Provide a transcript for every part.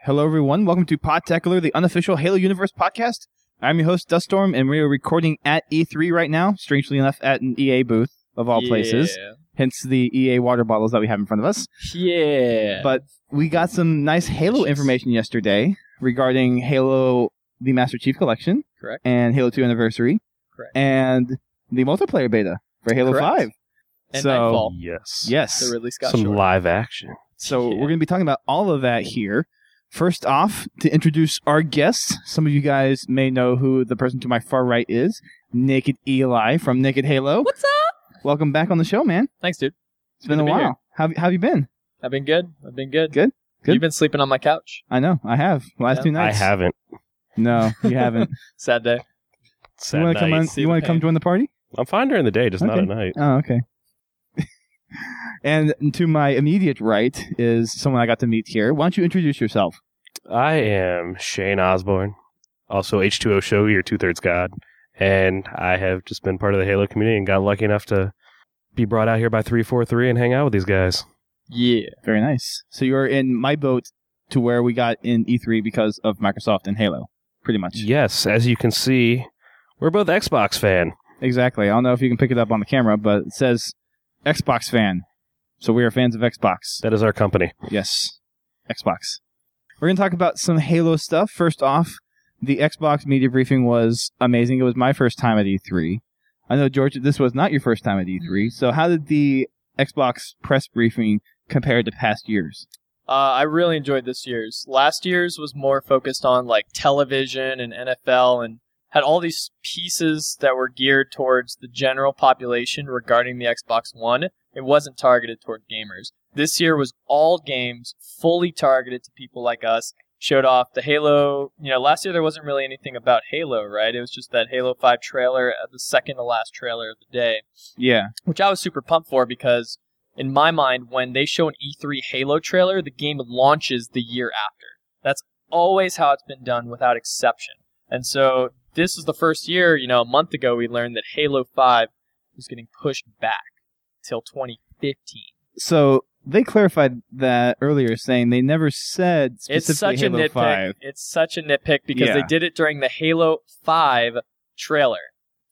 Hello, everyone. Welcome to Podtacular, the unofficial Halo Universe podcast. I'm your host, Duststorm, and we are recording at E3 right now, strangely enough, at an EA booth, of all places. Hence the EA water bottles that we have in front of us. Yeah. But we got some nice Halo information yesterday regarding Halo, the Master Chief Collection. Correct. And Halo 2 Anniversary. Correct. And the multiplayer beta for Halo Correct. 5. And so, Nightfall. Yes. The Ridley Scott Some short. live action. So we're going to be talking about all of that here. First off, to introduce our guests, some of you guys may know who the person to my far right is, Naked Eli from Naked Halo. What's up? Welcome back on the show, man. Thanks, dude. It's been a Good to be while. How have you been? I've been good. Good? Good? You've been sleeping on my couch. I know, I have. Last 2 I nights. haven't. No, you haven't. Sad day. Sad You want to come night. on? See You the want to come pain. join the party? I'm fine during the day, just not Okay. at night. Oh, okay. And to my immediate right is someone I got to meet here. Why don't you introduce yourself? I am Shane Osborne, also H2O Show, your 2/3 God, and I have just been part of the Halo community and got lucky enough to be brought out here by 343 and hang out with these guys. Yeah. Very nice. So you're in my boat to where we got in E3 because of Microsoft and Halo, pretty much. Yes, as you can see, we're both Xbox fan. Exactly. I don't know if you can pick it up on the camera, but it says Xbox fan. So we are fans of Xbox. That is our company. Yes. Xbox. We're going to talk about some Halo stuff. First off, the Xbox media briefing was amazing. It was my first time at E3. I know, George, this was not your first time at E3. So how did the Xbox press briefing compare to past years? I really enjoyed this year's. Last year's was more focused on like television and NFL and had all these pieces that were geared towards the general population regarding the Xbox One. It wasn't targeted toward gamers. This year was all games, fully targeted to people like us. Showed off the Halo. Last year there wasn't really anything about Halo, right? It was just that Halo 5 trailer, the second to last trailer of the day. Yeah. Which I was super pumped for because, in my mind, when they show an E3 Halo trailer, the game launches the year after. That's always how it's been done without exception. And so this is the first year, a month ago we learned that Halo 5 was getting pushed back till 2015. So they clarified that earlier, saying they never said specifically It's such Halo a nitpick. 5. It's such a nitpick because Yeah. they did it during the Halo 5 trailer.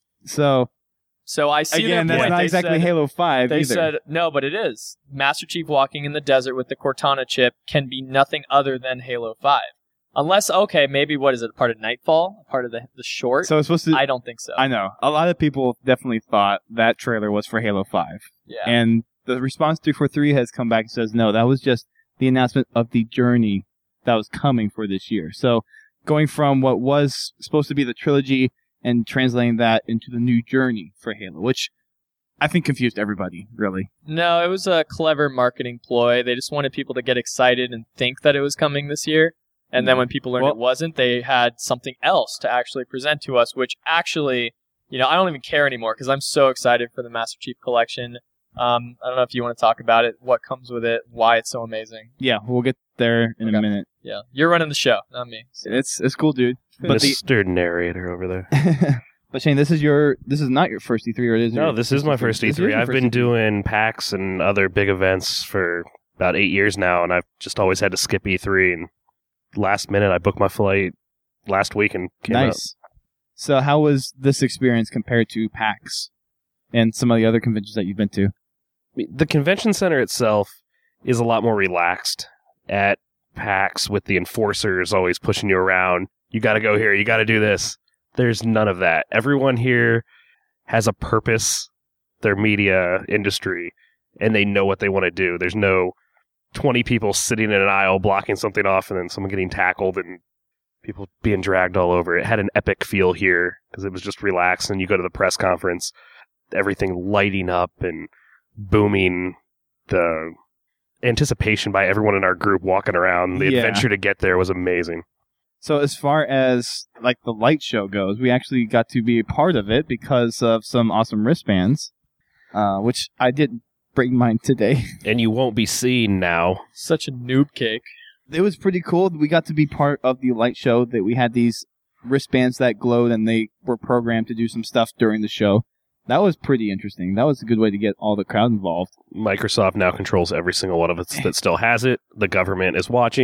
So, So I see again, their that's point. not They exactly said, Halo 5 They either. said, no, but it is. Master Chief walking in the desert with the Cortana chip can be nothing other than Halo 5. Unless, okay, maybe, what is it, part of Nightfall? Part of the short? So it's supposed to... I don't think so. I know. A lot of people definitely thought that trailer was for Halo 5. Yeah. And the response 343 has come back and says, no, that was just the announcement of the journey that was coming for this year. So going from what was supposed to be the trilogy and translating that into the new journey for Halo, which I think confused everybody, really. No, it was a clever marketing ploy. They just wanted people to get excited and think that it was coming this year. And then when people learned it wasn't, they had something else to actually present to us, which actually, I don't even care anymore because I'm so excited for the Master Chief Collection. I don't know if you want to talk about it, what comes with it, why it's so amazing. Yeah, we'll get there in a minute. Yeah, you're running the show, not me. So. It's cool, dude. But Mr. Narrator over there. But Shane, this is not your first E3, or it is? No, this is my first This is E3. your I've first been E3. doing PAX and other big events for about 8 years now, and I've just always had to skip E3. And last minute, I booked my flight last week and came out. Nice. So how was this experience compared to PAX and some of the other conventions that you've been to? The convention center itself is a lot more relaxed. At PAX, with the enforcers always pushing you around, you got to go here, you got to do this. There's none of that. Everyone here has a purpose, their media industry, and they know what they want to do. There's no 20 people sitting in an aisle blocking something off and then someone getting tackled and people being dragged all over. It had an epic feel here because it was just relaxed, and you go to the press conference, everything lighting up and booming, the anticipation by everyone in our group walking around. The adventure to get there was amazing. So as far as like the light show goes, we actually got to be a part of it because of some awesome wristbands, which I did bring mine today. And you won't be seen now. Such a noob cake. It was pretty cool. We got to be part of the light show. That we had these wristbands that glowed, and they were programmed to do some stuff during the show. That was pretty interesting. That was a good way to get all the crowd involved. Microsoft now controls every single one of us that still has it. The government is watching.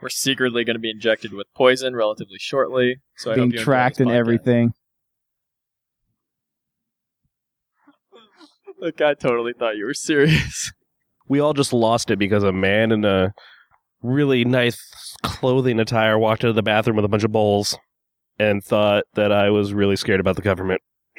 We're secretly going to be injected with poison relatively shortly. So I Being hope you enjoy tracked this and podcast. everything. The guy totally thought you were serious. We all just lost it because a man in a really nice clothing attire walked into the bathroom with a bunch of bowls and thought that I was really scared about the government.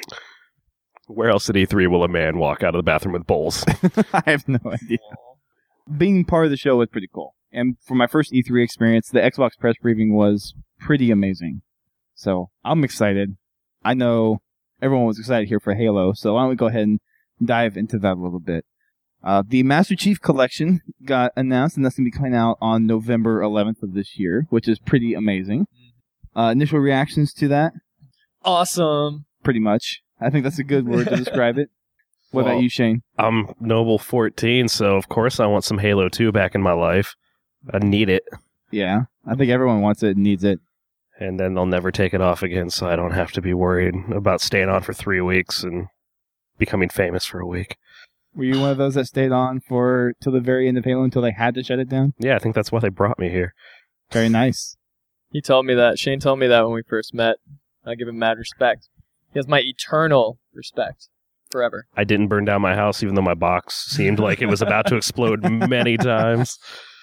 Where else at E3 will a man walk out of the bathroom with bowls? I have no idea. Being part of the show was pretty cool. And for my first E3 experience, the Xbox press briefing was pretty amazing. So I'm excited. I know everyone was excited here for Halo, so why don't we go ahead and dive into that a little bit. The Master Chief Collection got announced, and that's going to be coming out on November 11th of this year, which is pretty amazing. Initial reactions to that? Awesome. Pretty much. I think that's a good word to describe it. What Well, about you, Shane? I'm Noble 14, so of course I want some Halo 2 back in my life. I need it. Yeah, I think everyone wants it and needs it. And then they'll never take it off again, so I don't have to be worried about staying on for 3 weeks and becoming famous for a week. Were you one of those that stayed on for till the very end of Halo until they had to shut it down? Yeah, I think that's why they brought me here. Very nice. He told me that. Shane told me that when we first met. I give him mad respect. He has my eternal respect. Forever. I didn't burn down my house, even though my box seemed like it was about to explode many times.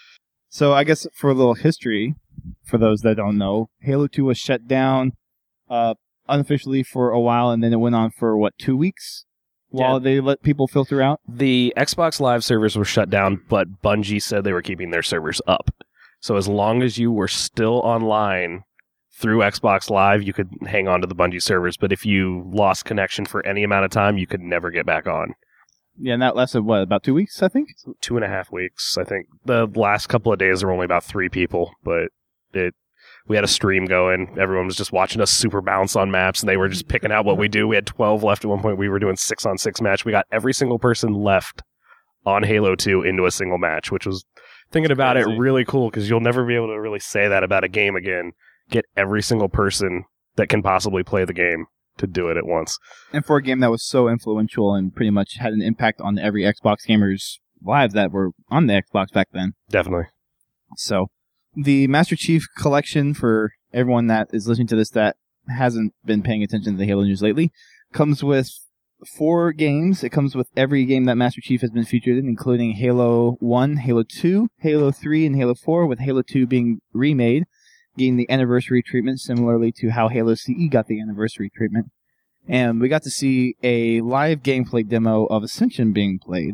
So I guess for a little history, for those that don't know, Halo 2 was shut down unofficially for a while, and then it went on for, 2 weeks? While they let people filter out? The Xbox Live servers were shut down, but Bungie said they were keeping their servers up. So as long as you were still online through Xbox Live, you could hang on to the Bungie servers. But if you lost connection for any amount of time, you could never get back on. Yeah, and that lasted, about 2 weeks, I think? 2.5 weeks, I think. The last couple of days, there were only about 3 people, but we had a stream going. Everyone was just watching us super bounce on maps, and they were just picking out what we do. We had 12 left at one point. We were doing 6-on-6 match. We got every single person left on Halo 2 into a single match, which was, thinking about it, crazy. really cool, because you'll never be able to really say that about a game again. Get every single person that can possibly play the game to do it at once. And for a game that was so influential and pretty much had an impact on every Xbox gamer's lives that were on the Xbox back then. Definitely. So, the Master Chief Collection, for everyone that is listening to this that hasn't been paying attention to the Halo news lately, comes with 4 games. It comes with every game that Master Chief has been featured in, including Halo 1, Halo 2, Halo 3, and Halo 4, with Halo 2 being remade, getting the anniversary treatment, similarly to how Halo CE got the anniversary treatment. And we got to see a live gameplay demo of Ascension being played.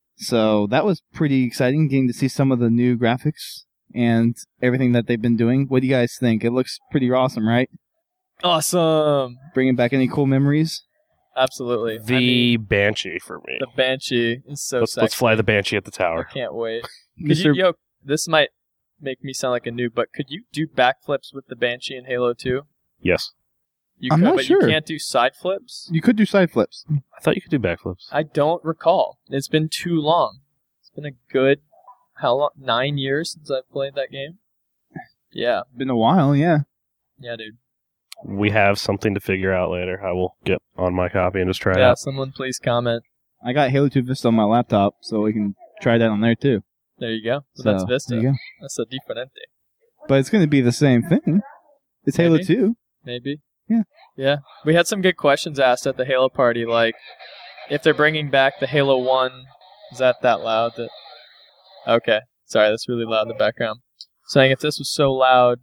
So that was pretty exciting, getting to see some of the new graphics and everything that they've been doing. What do you guys think? It looks pretty awesome, right? Awesome. Bringing back any cool memories? Absolutely. The Banshee for me. The Banshee is so Let's sexy. fly the Banshee at the I tower. can't wait. Mr. This might make me sound like a noob, but could you do backflips with the Banshee in Halo 2? Yes. You I'm could, not but sure. you can't do side flips? You could do side flips. I thought you could do backflips. I don't recall. It's been too long. It's been a good, how long? 9 years since I've played that game? Yeah. Been a while, yeah. Yeah, dude. We have something to figure out later. I will get on my copy and just try it Yeah, out. someone please comment. I got Halo 2 Vista on my laptop, so we can try that on there too. There you go. So So, that's Vista. there you go. That's a differente. But it's going to be the same thing. It's Halo Maybe. 2. Maybe. Yeah. Yeah. We had some good questions asked at the Halo party, like if they're bringing back the Halo 1. Is that loud? Okay. Sorry, that's really loud in the background. Saying if this was so loud.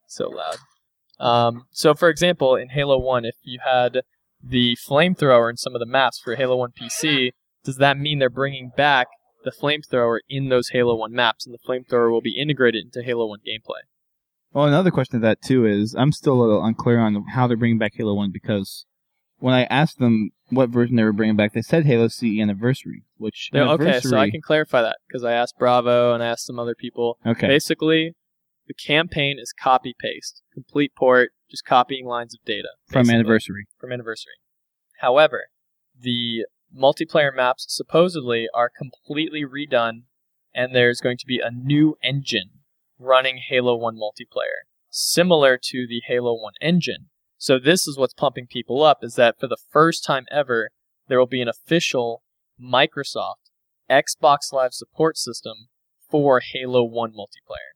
So, for example, in Halo 1, if you had the flamethrower in some of the maps for Halo 1 PC, does that mean they're bringing back the flamethrower in those Halo 1 maps, and the flamethrower will be integrated into Halo 1 gameplay? Well, another question to that too is, I'm still a little unclear on how they're bringing back Halo 1, because when I asked them what version they were bringing back, they said Halo CE Anniversary, which Okay, so I Anniversary- can clarify that, because I asked Bravo and I asked some other people. Okay. Basically, the campaign is copy-paste. Complete port, just copying lines of data. From basically. Anniversary. From Anniversary. However, the multiplayer maps supposedly are completely redone, and there's going to be a new engine running Halo 1 multiplayer, similar to the Halo 1 engine. So this is what's pumping people up, is that for the first time ever, there will be an official Microsoft Xbox Live support system for Halo 1 multiplayer.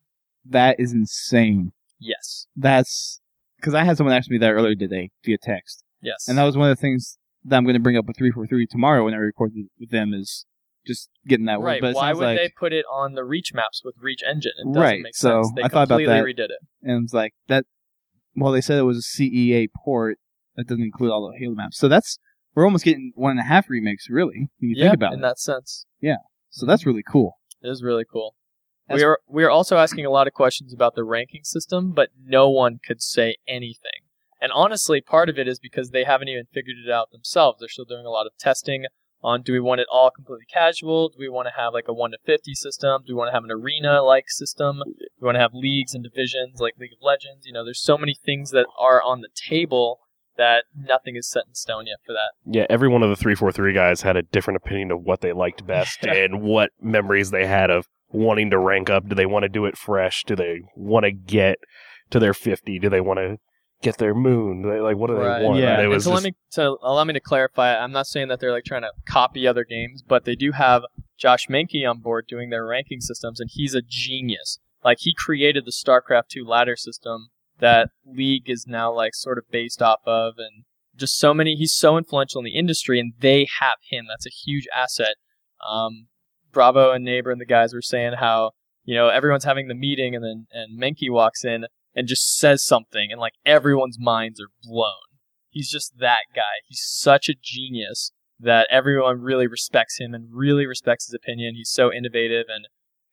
That is insane. Yes. That's because I had someone ask me that earlier today via text. Yes. And that was one of the things that I'm going to bring up with 343 tomorrow when I record with them is just getting that right. word. But why would like, they put it on the Reach maps with Reach Engine? It doesn't right. make So sense. They I thought about completely that. redid it. And it was like that. Well, they said it was a CEA port that doesn't include all the Halo maps. So we're almost getting 1.5 remakes, really, when you think about in it. that sense. So that's really cool. It is really cool. We are also asking a lot of questions about the ranking system, but no one could say anything. And honestly, part of it is because they haven't even figured it out themselves. They're still doing a lot of testing on, do we want it all completely casual? Do we want to have like a 1 to 50 system? Do we want to have an arena-like system? Do we want to have leagues and divisions like League of Legends? There's so many things that are on the table that nothing is set in stone yet for that. Yeah, every one of the 343 guys had a different opinion of what they liked best and what memories they had of wanting to rank up. Do they want to do it fresh? Do they want to get to their 50? Do they want to get their moon? What do they want? Yeah. And it was allow me to clarify, I'm not saying that they're like trying to copy other games, but they do have Josh Menke on board doing their ranking systems, and he's a genius. Like, he created the StarCraft 2 ladder system that League is now like sort of based off of, and just so many. He's so influential in the industry, and they have him. That's a huge asset. Bravo and Neighbor and the guys were saying how everyone's having the meeting, and Menke walks in and just says something, and like everyone's minds are blown. He's just that guy. He's such a genius that everyone really respects him and really respects his opinion. He's so innovative, and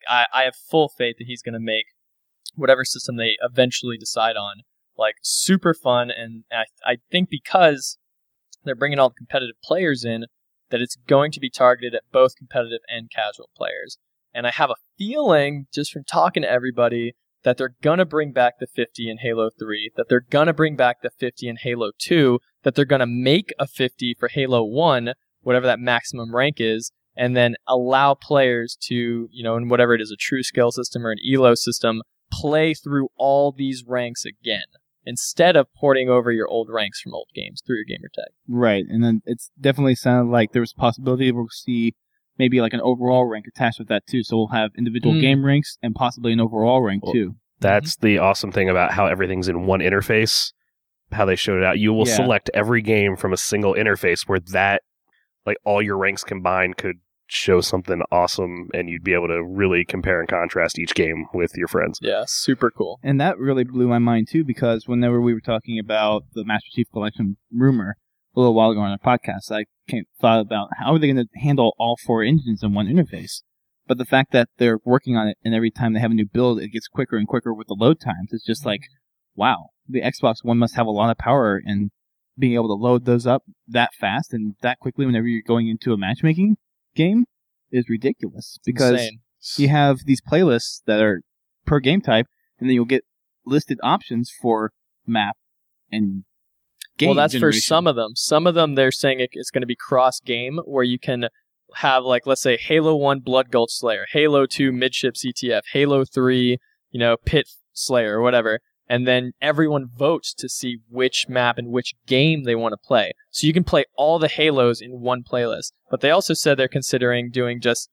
I have full faith that he's going to make whatever system they eventually decide on like super fun. And I think because they're bringing all the competitive players in, that it's going to be targeted at both competitive and casual players. And I have a feeling, just from talking to everybody, that they're going to bring back the 50 in Halo 3, that they're going to bring back the 50 in Halo 2, that they're going to make a 50 for Halo 1, whatever that maximum rank is, and then allow players to, in whatever it is, a true skill system or an ELO system, play through all these ranks again, instead of porting over your old ranks from old games through your gamer tag. Right, and then it's definitely sounded like there was a possibility we'll see maybe like an overall rank attached with that too. So we'll have individual game ranks and possibly an overall rank too. That's the awesome thing about how everything's in one interface, how they showed it out. You will select every game from a single interface where that, like all your ranks combined could show something awesome, and you'd be able to really compare and contrast each game with your friends. Yeah, super cool. And that really blew my mind too, because whenever we were talking about the Master Chief Collection rumor a little while ago on our podcast, I thought about how are they going to handle all 4 engines in one interface. But the fact that they're working on it, and every time they have a new build, it gets quicker and quicker with the load times. It's just like, wow, the Xbox One must have a lot of power, and being able to load those up that fast and that quickly whenever you're going into a matchmaking game is ridiculous. Because insane. You have these playlists that are per game type, and then you'll get listed options for map and game. Well, that's generation. for some of them. Some of them, they're saying it's going to be cross-game, where you can have, like, let's say, Halo 1 Blood Gulch Slayer, Halo 2 Midship CTF, Halo 3, Pit Slayer, or whatever. And then everyone votes to see which map and which game they want to play. So you can play all the Halos in one playlist. But they also said they're considering doing just,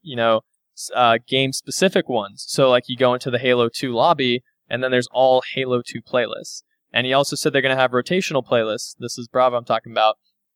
game-specific ones. So, like, you go into the Halo 2 lobby, and then there's all Halo 2 playlists. And he also said they're going to have rotational playlists. This is Bravo I'm talking about.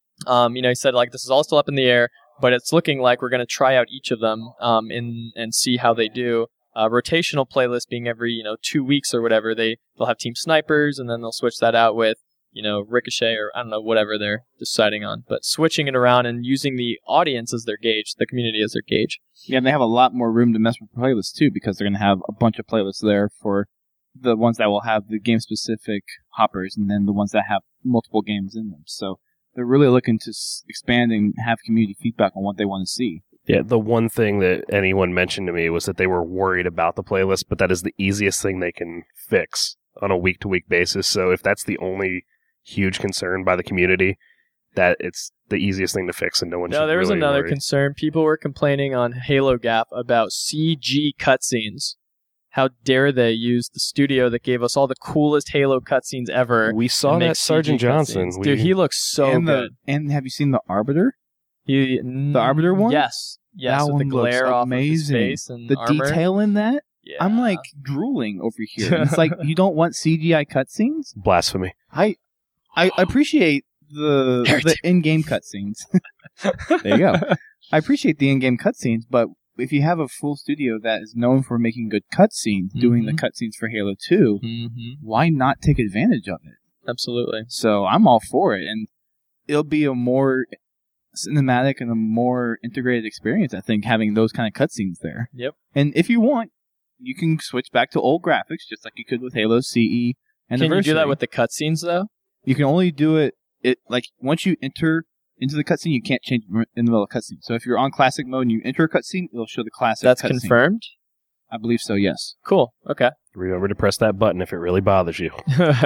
He said, like, this is all still up in the air, but it's looking like we're going to try out each of them and see how they do. Rotational playlist being every 2 weeks or whatever. They'll have Team Snipers, and then they'll switch that out with Ricochet, or I don't know, whatever they're deciding on. But switching it around and using the audience as their gauge, the community as their gauge. Yeah, and they have a lot more room to mess with playlists too, because they're going to have a bunch of playlists there for the ones that will have the game-specific hoppers, and then the ones that have multiple games in them. So they're really looking to expand and have community feedback on what they want to see. Yeah, the one thing that anyone mentioned to me was that they were worried about the playlist, but that is the easiest thing they can fix on a week-to-week basis. So if that's the only huge concern by the community, that it's the easiest thing to fix, and no one should really worry. No, there was another concern. People were complaining on Halo Gap about CG cutscenes. How dare they use the studio that gave us all the coolest Halo cutscenes ever? We saw that Sergeant Johnson. Dude, he looks so good. And have you seen the Arbiter? The Arbiter one? Yes. That with one the glare looks off amazing. of his face and the armor. detail in that Yeah. I'm like drooling over here. And it's like you don't want CGI cutscenes. Blasphemy. I appreciate the in-game cutscenes. There you go. I appreciate the in-game cutscenes, but if you have a full studio that is known for making good cutscenes, doing the cutscenes for Halo 2, why not take advantage of it? Absolutely. So I'm all for it, and it'll be a more cinematic and a more integrated experience, I think, having those kind of cutscenes there. Yep. And if you want, you can switch back to old graphics, just like you could with Halo CE Anniversary. Can you do that with the cutscenes, though? You can only do it like once you enter into the cutscene, you can't change in the middle of the cutscene. So if you're on classic mode and you enter a cutscene, it'll show the classic That's cutscene. confirmed? I believe so, yes. Cool. Okay. Remember to press that button if it really bothers you.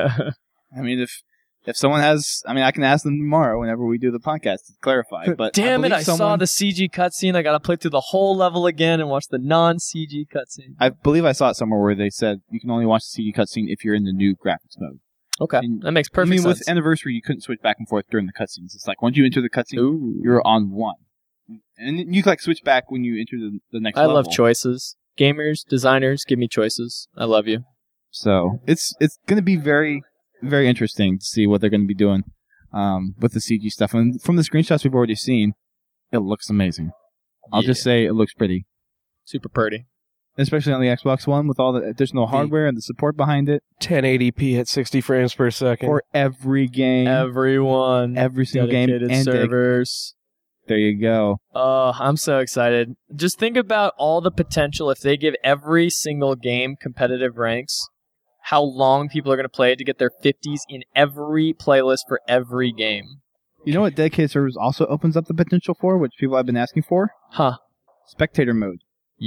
I mean, if someone has, I mean, I can ask them tomorrow whenever we do the podcast to clarify. But Damn it, I saw someone- the CG cutscene. I gotta play through the whole level again and watch the non-CG cutscene. I believe I saw it somewhere where they said you can only watch the CG cutscene if you're in the new graphics mode. Okay. And- That makes perfect I mean, sense. with Anniversary, you couldn't switch back and forth during the cutscenes. It's like once you enter the cutscene, Ooh. you're on one. And you can like switch back when you enter the next I level. love choices. Gamers, designers, give me choices. I love you. So it's going to be very, very interesting to see what they're going to be doing with the CG stuff. And from the screenshots we've already seen, it looks amazing. I'll just say it looks pretty. Super pretty. Especially on the Xbox One with all the additional hardware and the support behind it. 1080p at 60 frames per second. For every game. Everyone. Every single game. Dedicated And servers. there you go. Oh, I'm so excited. Just think about all the potential if they give every single game competitive ranks, how long people are going to play it to get their 50s in every playlist for every game. You know what dedicated servers also opens up the potential for, which people have been asking for? Huh. Spectator mode.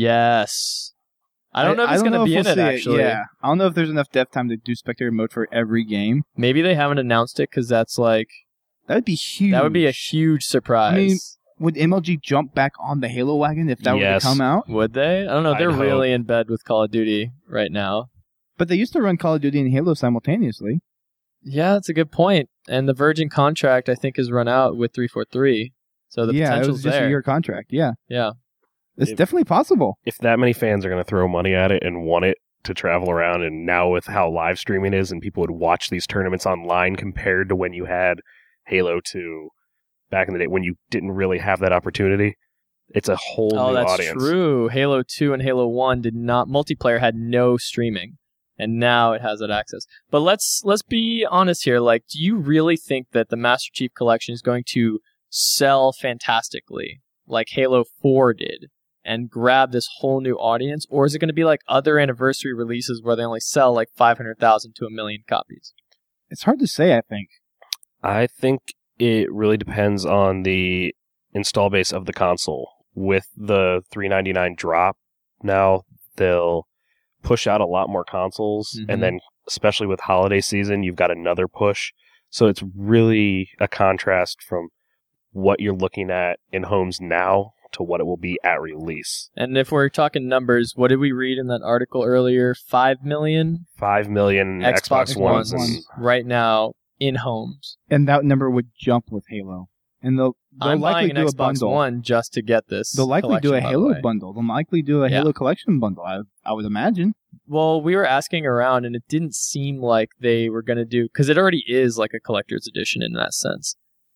Yes. I don't know if it's going to be in it, actually. Yeah. I don't know if there's enough dev time to do spectator mode for every game. Maybe they haven't announced it because that's like... That would be huge. That would be a huge surprise. I mean, would MLG jump back on the Halo wagon if that were to come out? Would they? I don't know. They're I'd really in bed with Call of Duty right now. But they used to run Call of Duty and Halo simultaneously. Yeah, that's a good point. And the Virgin contract, I think, is run out with 343. So the it potential's was just there. a year contract. Yeah. Yeah. It's definitely possible. If that many fans are going to throw money at it and want it to travel around, and now with how live streaming is and people would watch these tournaments online compared to when you had Halo 2 back in the day when you didn't really have that opportunity, it's a whole new that's audience. True. Halo 2 and Halo 1 did not, multiplayer had no streaming. And now it has that access. But let's be honest here. Like, do you really think that the Master Chief Collection is going to sell fantastically like Halo 4 did and grab this whole new audience? Or is it going to be like other anniversary releases where they only sell like 500,000 to 1 million copies? It's hard to say, I think. I think it really depends on the install base of the console. With the $399 drop, now they'll push out a lot more consoles, and then especially with holiday season, you've got another push. So it's really a contrast from what you're looking at in homes now to what it will be at release. And if we're talking numbers, what did we read in that article earlier? 5 million? 5 million Xbox Ones. And right now in homes. And that number would jump with Halo. And they'll I'm likely buying do an a Xbox bundle. One just to get this. They'll likely do a collection, by the Halo way. bundle. They'll likely do a Halo collection bundle, I would imagine. Well, we were asking around, and it didn't seem like they were going to do, because it already is like a collector's edition in that sense.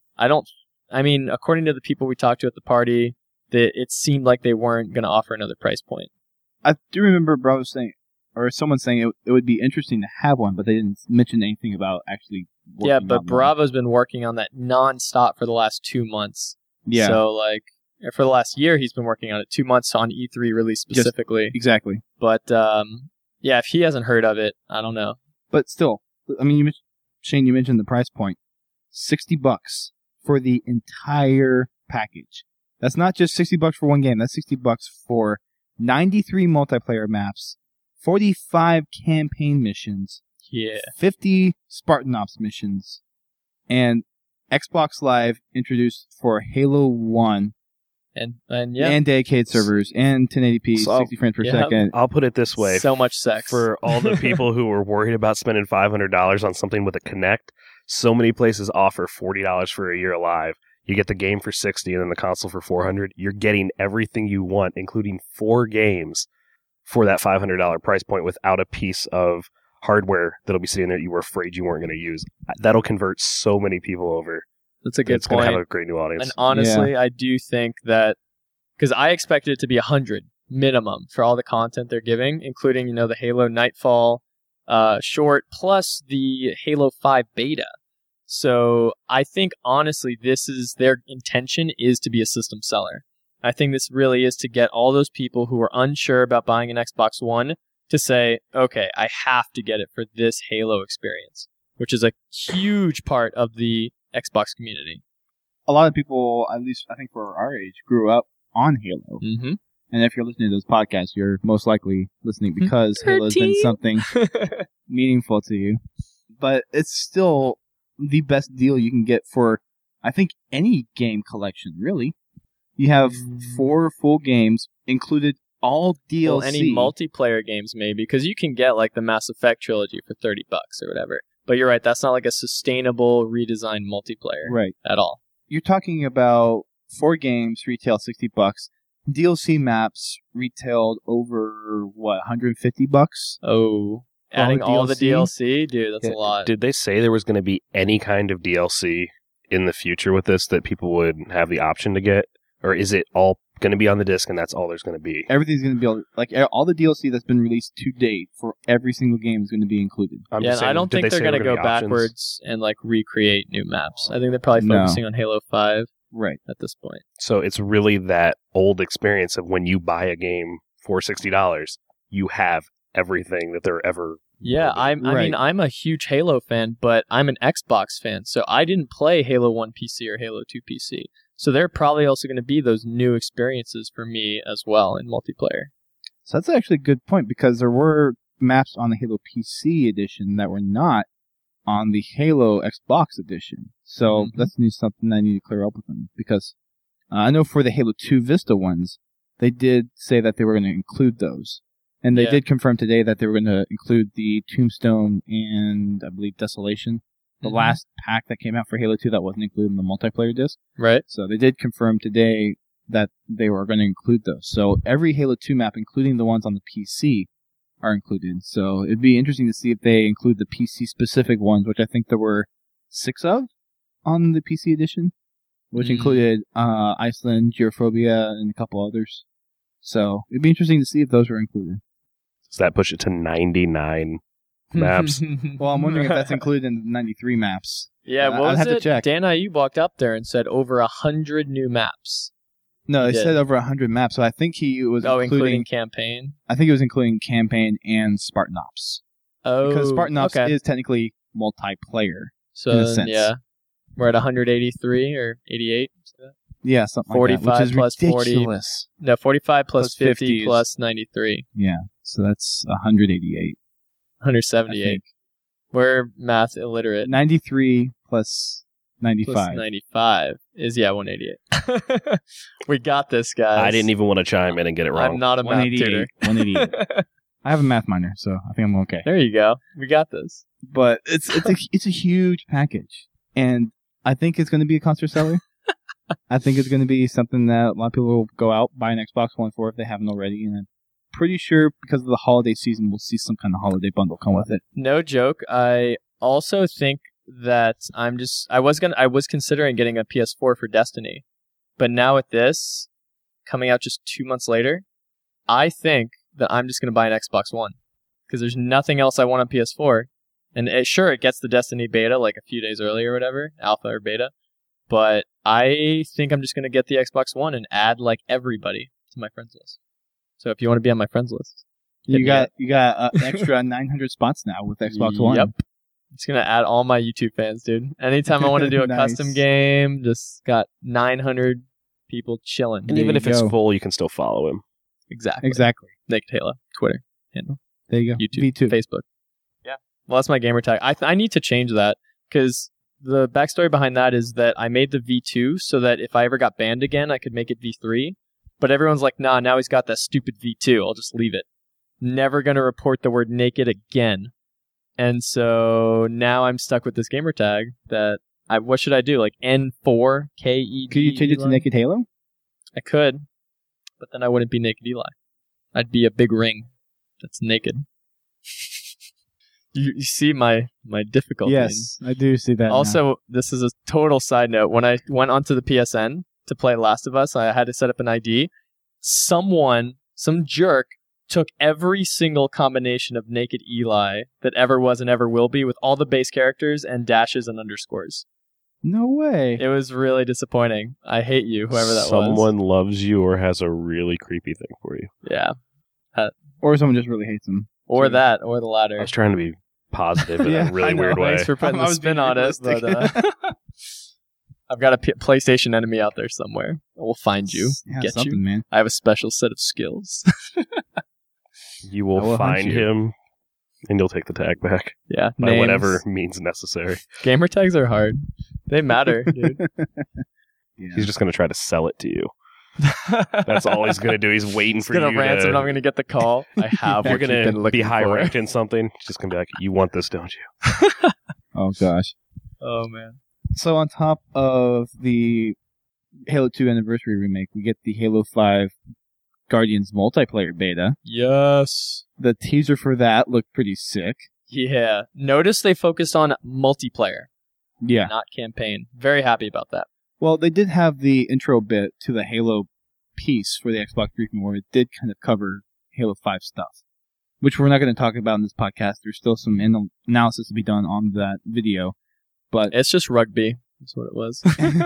I mean, according to the people we talked to at the party, it seemed like they weren't going to offer another price point. I do remember Bravo saying, or someone saying it would be interesting to have one, but they didn't mention anything about actually working Yeah, on but one. Bravo's been working on that non-stop for the last 2 months. Yeah, So, like, for the last year, he's been working on it. 2 months on E3 release specifically. exactly. But, yeah, if he hasn't heard of it, I don't know. But still, I mean, Shane, you mentioned the price point. $60 for the entire package. That's not just $60 for one game. That's $60 for 93 multiplayer maps, 45 campaign missions, Yeah. 50 Spartan Ops missions, and Xbox Live introduced for Halo 1 And yeah. and dedicated servers and 1080p, So, 60 frames per yeah. second. I'll put it this way. So much sex. For all the people who were worried about spending $500 on something with a Kinect, so many places offer $40 for a year live. You get the game for $60 and then the console for $400. You're getting everything you want, including 4 games for that $500 price point without a piece of hardware that'll be sitting there you were afraid you weren't going to use. That'll convert so many people over. That's a good It's going point. to have a great new audience. And honestly, I do think that because I expected it to be 100 minimum for all the content they're giving, including the Halo Nightfall short plus the Halo 5 beta. So I think honestly, this is their intention is to be a system seller. I think this really is to get all those people who are unsure about buying an Xbox One to say, okay, I have to get it for this Halo experience, which is a huge part of the Xbox community. A lot of people, at least I think for our age, grew up on Halo. Mm-hmm. And if you're listening to those podcasts, you're most likely listening because Halo's been something meaningful to you. But it's still the best deal you can get for, I think, any game collection, really. You have 4 full games, included all DLC. Well, any multiplayer games maybe, because you can get like the Mass Effect trilogy for $30 or whatever. But you're right, that's not like a sustainable redesigned multiplayer right at all. You're talking about 4 games retail $60. DLC maps retailed over $150? Oh, adding all the DLC, dude, that's a lot. Did they say there was going to be any kind of DLC in the future with this that people would have the option to get, or is it all going to be on the disc and that's all there's going to be? Everything's going to be like all the DLC that's been released to date for every single game is going to be included. I don't think they're going to go backwards and like recreate new maps. I think they're probably focusing on Halo 5 right at this point. So it's really that old experience of when you buy a game for $60, you have everything that there ever. Yeah, I mean, I'm a huge Halo fan, but I'm an Xbox fan, so I didn't play Halo 1 PC or Halo 2 PC. So there are probably also going to be those new experiences for me as well in multiplayer. So that's actually a good point, because there were maps on the Halo PC edition that were not on the Halo Xbox edition. So that's something I need to clear up with them, because I know for the Halo 2 Vista ones, they did say that they were going to include those. And they did confirm today that they were going to include the Tombstone and, I believe, Desolation. The last pack that came out for Halo 2 that wasn't included in the multiplayer disc. Right. So they did confirm today that they were going to include those. So every Halo 2 map, including the ones on the PC, are included. So it'd be interesting to see if they include the PC-specific ones, which I think there were 6 of on the PC edition, which included Iceland, Geophobia, and a couple others. So it'd be interesting to see if those were included. Does that push it to 99 maps? Well, I'm wondering if that's included in the 93 maps. Yeah, what I'd was have it? to check. Dan IU walked up there and said over 100 new maps. No, they said over 100 maps, so I think he was including campaign? I think it was including campaign and Spartan Ops. Oh, because Spartan Ops is technically multiplayer. So, in a sense. yeah, we're at 183 or 88. Yeah, something 45 like that, which is plus ridiculous. 40. No, 45 plus 50 50 plus 93. Yeah, so that's 188. 178. We're math illiterate. 93 plus 95. Plus 95 is, 188. We got this, guys. I didn't even want to chime in and get it wrong. I'm not a math tutor. 188. I have a math minor, so I think I'm okay. There you go. We got this. But it's a huge package, and I think it's going to be a concert seller. I think it's going to be something that a lot of people will go out, buy an Xbox One for if they haven't already, and I'm pretty sure because of the holiday season, we'll see some kind of holiday bundle come with it. No joke. I also think that I was considering getting a PS4 for Destiny, but now with this coming out just 2 months later, I think that I'm just going to buy an Xbox One because there's nothing else I want on PS4. And it gets the Destiny beta like a few days early or whatever, alpha or beta. But I think I'm just going to get the Xbox One and add like everybody to my friends list. So if you want to be on my friends list, you got an extra 900 spots now with Xbox One. Yep. It's going to add all my YouTube fans, dude. Anytime I want to do a custom game, just got 900 people chilling. And even if it's full, you can still follow him. Exactly. Naked Halo, Twitter handle. There you go. YouTube, V2. Facebook. Yeah. Well, that's my gamer tag. I need to change that because the backstory behind that is that I made the V2 so that if I ever got banned again, I could make it V3. But everyone's like, nah, now he's got that stupid V2. I'll just leave it. Never going to report the word naked again. And so now I'm stuck with this gamer tag that what should I do? Like N4KED? Could you change it to Naked Halo? I could, but then I wouldn't be Naked Eli. I'd be a big ring. That's naked. You see my difficulty. Yes, I do see that. Also, this is a total side note. When I went onto the PSN to play Last of Us, I had to set up an ID. Some jerk, took every single combination of naked Eli that ever was and ever will be with all the base characters and dashes and underscores. No way. It was really disappointing. I hate you, whoever that was. Someone loves you or has a really creepy thing for you. Yeah. Or someone just really hates him. Or that, or the latter. I was trying to be positive in Yeah, a really I know. weird way. Thanks for putting I the was spin being on it, realistic. but I've got a PlayStation enemy out there somewhere. We'll find you, Yeah, get something, you. man. I have a special set of skills. You I will will hunt find you. him, and you'll take the tag back Yeah, by names. whatever means necessary. Gamer tags are hard. They matter, dude. Yeah. He's just going to try to sell it to you. That's all he's going to do. He's waiting He's for gonna you ransom to... and I'm gonna get the call. I have You're what you've going been to looking be high for. ranked in something. He's just going to be like, you want this, don't you? Oh, gosh. Oh man. So on top of the Halo 2 Anniversary remake, we get the Halo 5 Guardians multiplayer beta. Yes. The teaser for that looked pretty sick. Yeah. Notice they focused on multiplayer, Yeah. not campaign. Very happy about that. Well, they did have the intro bit to the Halo piece for the Xbox briefing where it did kind of cover Halo 5 stuff, which we're not going to talk about in this podcast. There's still some analysis to be done on that video, but It's just rugby. That's what it was.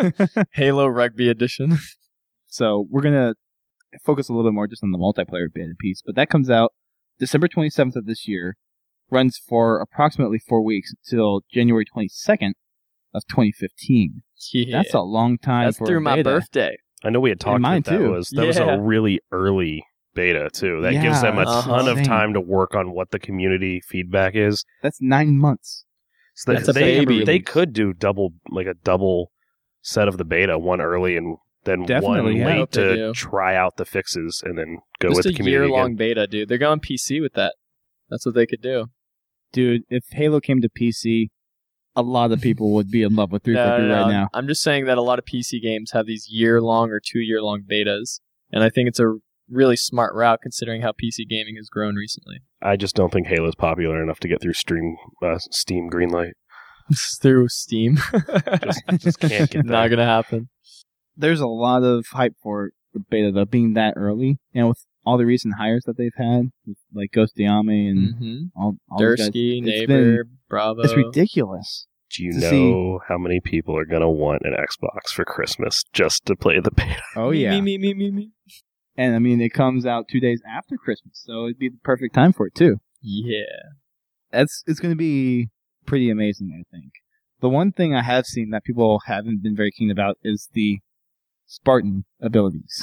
Halo Rugby Edition. so we're going to focus a little bit more just on the multiplayer beta piece, but that comes out December 27th of this year, runs for approximately 4 weeks until January 22nd of 2015. Yeah. That's a long time That's for through a my beta. birthday. I know we had talked mine that too. was Yeah. a really early beta, too. That gives them a Yeah, ton of insane. time to work on what the community feedback is. That's 9 months. So That's a they, baby. they could do a double set of the beta, one early and then Definitely, one yeah. I late hope they to do. try out the fixes and then go Just with the a community year-long again. beta, dude. They're going PC with that. That's what they could do. Dude, if Halo came to PC, a lot of people would be in love with 343 right now. I'm just saying that a lot of PC games have these year-long or 2-year-long betas, and I think it's a really smart route considering how PC gaming has grown recently. I just don't think Halo's popular enough to get through Steam Greenlight. Through Steam. Just can't get Not there. gonna happen. There's a lot of hype for the beta, though, being that early. And with all the recent hires that they've had, with, like Ghost Diame and Mm-hmm. all those guys, Dursky, it's Neighbor, Bravo. it's ridiculous. Do you to know how many people are going to want an Xbox for Christmas just to play the beta? Oh, yeah. Me. And, I mean, it comes out 2 days after Christmas, so it'd be the perfect time for it, too. Yeah. It's going to be pretty amazing, I think. The one thing I have seen that people haven't been very keen about is the Spartan abilities,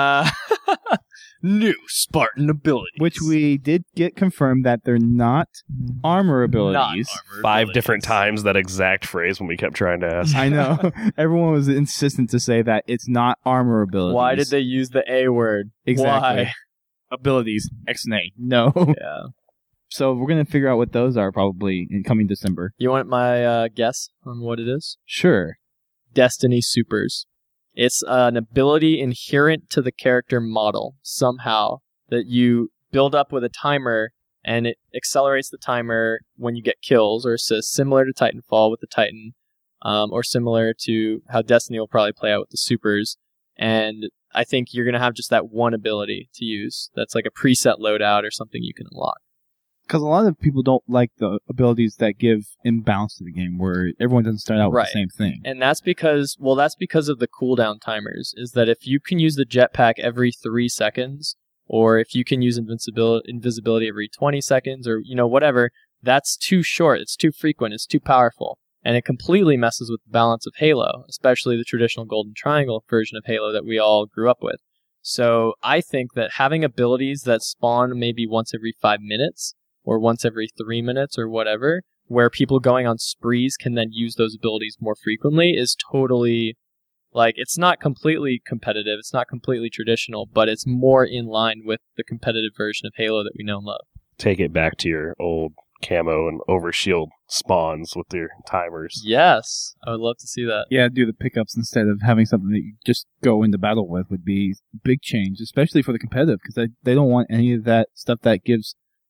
New Spartan abilities. which we did get confirmed that they're not armor abilities. Not armor 5 abilities. different times that exact phrase when we kept trying to ask. I know. Everyone was insistent to say that it's not armor abilities. Why did they use the A word? Exactly. Why? Abilities. X-nay. No. Yeah. So we're going to figure out what those are probably in coming December. You want my guess on what it is? Sure. Destiny Supers. It's an ability inherent to the character model somehow that you build up with a timer, and it accelerates the timer when you get kills or assists, similar to Titanfall with the Titan, or similar to how Destiny will probably play out with the Supers. And I think you're going to have just that one ability to use. That's like a preset loadout or something you can unlock. Because a lot of people don't like the abilities that give imbalance to the game, where everyone doesn't start out with Right. the same thing. And that's because of the cooldown timers, is that if you can use the jetpack every 3 seconds, or if you can use invisibility every 20 seconds, or, whatever, that's too short, it's too frequent, it's too powerful. And it completely messes with the balance of Halo, especially the traditional Golden Triangle version of Halo that we all grew up with. So I think that having abilities that spawn maybe once every 5 minutes, or once every 3 minutes, or whatever, where people going on sprees can then use those abilities more frequently is totally, it's not completely competitive, it's not completely traditional, but it's more in line with the competitive version of Halo that we know and love. Take it back to your old camo and overshield spawns with your timers. Yes, I would love to see that. Yeah, do the pickups instead of having something that you just go into battle with would be a big change, especially for the competitive, because they don't want any of that stuff that gives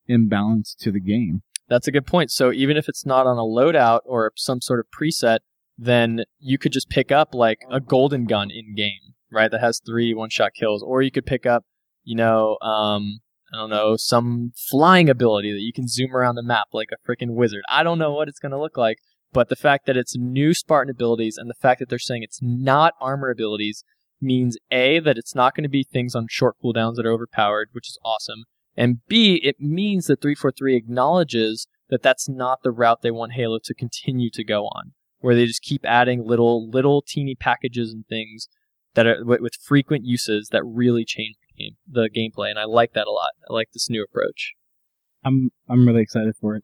imbalance to the game. That's a good point. So even if it's not on a loadout or some sort of preset, then you could just pick up like a golden gun in game, right? That has 3 one-shot kills. Or you could pick up, I don't know, some flying ability that you can zoom around the map like a freaking wizard. I don't know what it's going to look like, but the fact that it's new Spartan abilities and the fact that they're saying it's not armor abilities means A, that it's not going to be things on short cooldowns that are overpowered, which is awesome. And B, it means that 343 acknowledges that that's not the route they want Halo to continue to go on, where they just keep adding little teeny packages and things that are with frequent uses that really change the gameplay, and I like that a lot. I like this new approach. I'm really excited for it.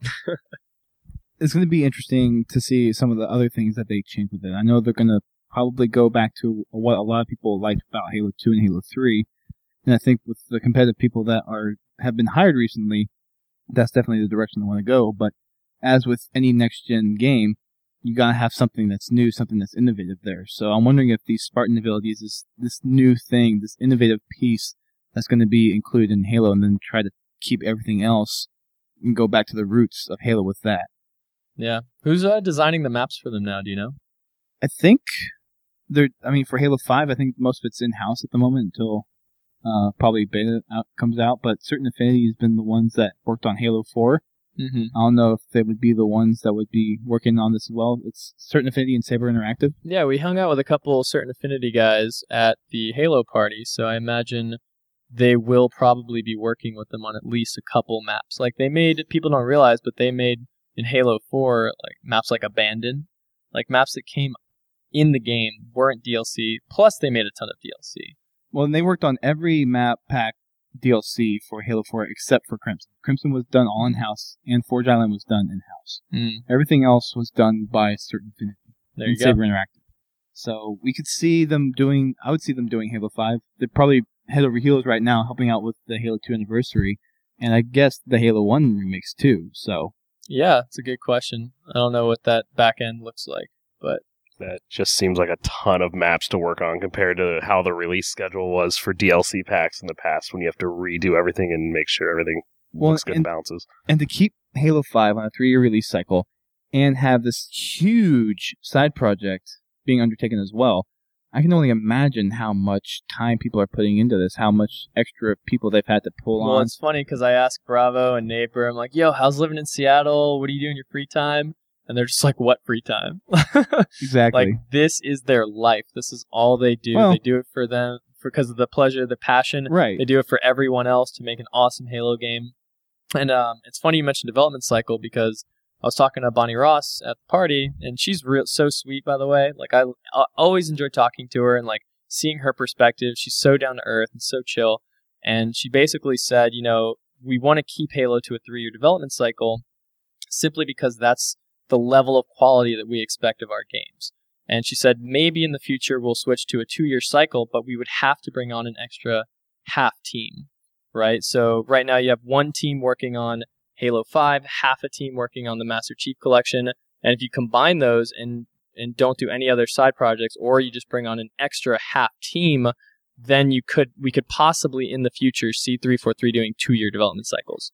It's going to be interesting to see some of the other things that they change with it. I know they're going to probably go back to what a lot of people liked about Halo 2 and Halo 3, and I think with the competitive people that have been hired recently, that's definitely the direction they want to go. But as with any next-gen game, you got to have something that's new, something that's innovative there. So I'm wondering if these Spartan abilities is this new thing, this innovative piece that's going to be included in Halo, and then try to keep everything else and go back to the roots of Halo with that. Yeah. Who's designing the maps for them now, do you know? I think for Halo 5, I think most of it's in-house at the moment until probably beta comes out, but Certain Affinity has been the ones that worked on Halo 4. Mm-hmm. I don't know if they would be the ones that would be working on this as well. It's Certain Affinity and Saber Interactive. Yeah, we hung out with a couple Certain Affinity guys at the Halo party, so I imagine they will probably be working with them on at least a couple maps. Like they made, people don't realize, but they made in Halo 4 like maps like Abandon, like maps that came in the game, weren't DLC, plus they made a ton of DLC. Well, and they worked on every map pack DLC for Halo 4 except for Crimson. Crimson was done all in-house, and Forge Island was done in-house. Everything else was done by Certain Affinity and Saber Interactive. So we could see them doing, I would see them doing Halo 5. They're probably head over heels right now helping out with the Halo 2 anniversary, and I guess the Halo 1 remakes too, so. Yeah, it's a good question. I don't know what that back end looks like, but that just seems like a ton of maps to work on compared to how the release schedule was for DLC packs in the past when you have to redo everything and make sure everything looks good and bounces. And to keep Halo 5 on a 3-year release cycle and have this huge side project being undertaken as well, I can only imagine how much time people are putting into this, how much extra people they've had to pull on. Well, it's funny because I asked Bravo and Neighbor, I'm like, yo, how's living in Seattle? What do you do in your free time? And they're just like, what free time? Exactly. Like, this is their life. This is all they do. Well, they do it for them because of the pleasure, the passion. Right. They do it for everyone else to make an awesome Halo game. And it's funny you mentioned development cycle because I was talking to Bonnie Ross at the party, and she's so sweet, by the way. Like, I always enjoy talking to her and, like, seeing her perspective. She's so down to earth and so chill. And she basically said, you know, we want to keep Halo to a 3-year development cycle simply because that's the level of quality that we expect of our games. And she said maybe in the future we'll switch to a 2-year cycle, but we would have to bring on an extra half team, right? So right now you have one team working on Halo 5, half a team working on the Master Chief Collection, and if you combine those and don't do any other side projects, or you just bring on an extra half team, then we could possibly in the future see 343 doing 2-year development cycles.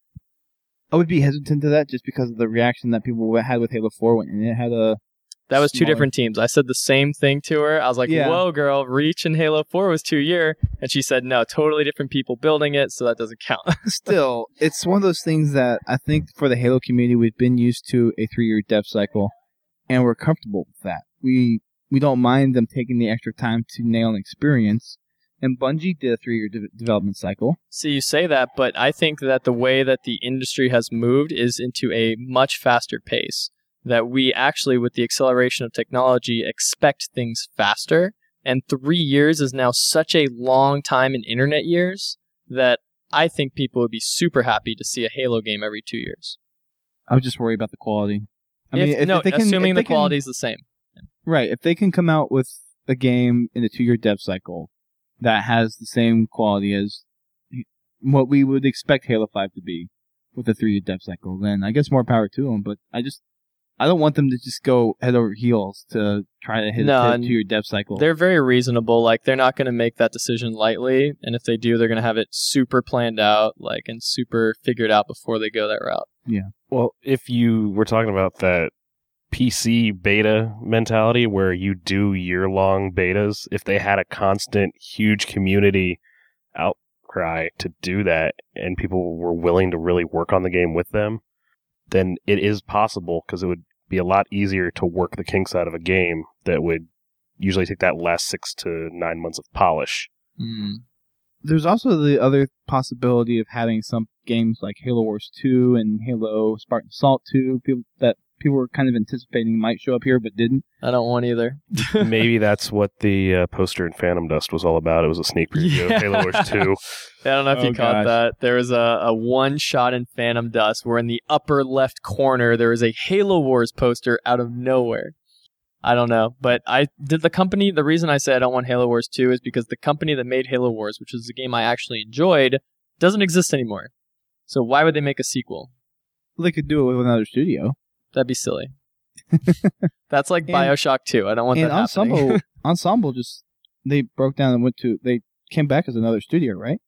I would be hesitant to that just because of the reaction that people had with Halo 4 when it had a... That was 2 different teams. I said the same thing to her. I was like, whoa, girl, Reach and Halo 4 was 2-year. And she said, no, totally different people building it, so that doesn't count. Still, it's one of those things that I think for the Halo community, we've been used to a 3-year dev cycle, and we're comfortable with that. We don't mind them taking the extra time to nail an experience. And Bungie did a 3-year development cycle. See, you say that, but I think that the way that the industry has moved is into a much faster pace. That we actually, with the acceleration of technology, expect things faster. And 3 years is now such a long time in internet years that I think people would be super happy to see a Halo game every 2 years. I would just worry about the quality. Assuming the quality is the same. Right. If they can come out with a game in a 2-year dev cycle that has the same quality as what we would expect Halo 5 to be with a 3-year dev cycle, then I guess more power to them. But I don't want them to just go head over heels to try to hit to your dev cycle. They're very reasonable. Like, they're not going to make that decision lightly, and if they do, they're going to have it super planned out, like, and super figured out before they go that route. Yeah. Well, if you were talking about that PC beta mentality where you do year-long betas, if they had a constant, huge community outcry to do that, and people were willing to really work on the game with them, then it is possible, because it would be a lot easier to work the kinks out of a game that would usually take that last 6 to 9 months of polish. There's also the other possibility of having some games like Halo Wars 2 and Halo Spartan Assault 2 that people were kind of anticipating might show up here but didn't. I don't want either. Maybe that's what the poster in Phantom Dust was all about. It was a sneak preview of Halo Wars 2. I don't know if you caught that. There was a one shot in Phantom Dust where in the upper left corner there was a Halo Wars poster out of nowhere. I don't know, but the reason I say I don't want Halo Wars 2 is because the company that made Halo Wars, which is a game I actually enjoyed, doesn't exist anymore. So why would they make a sequel? Well, they could do it with another studio. That'd be silly. That's like BioShock 2. I don't want that happening. Ensemble they broke down and they came back as another studio, right?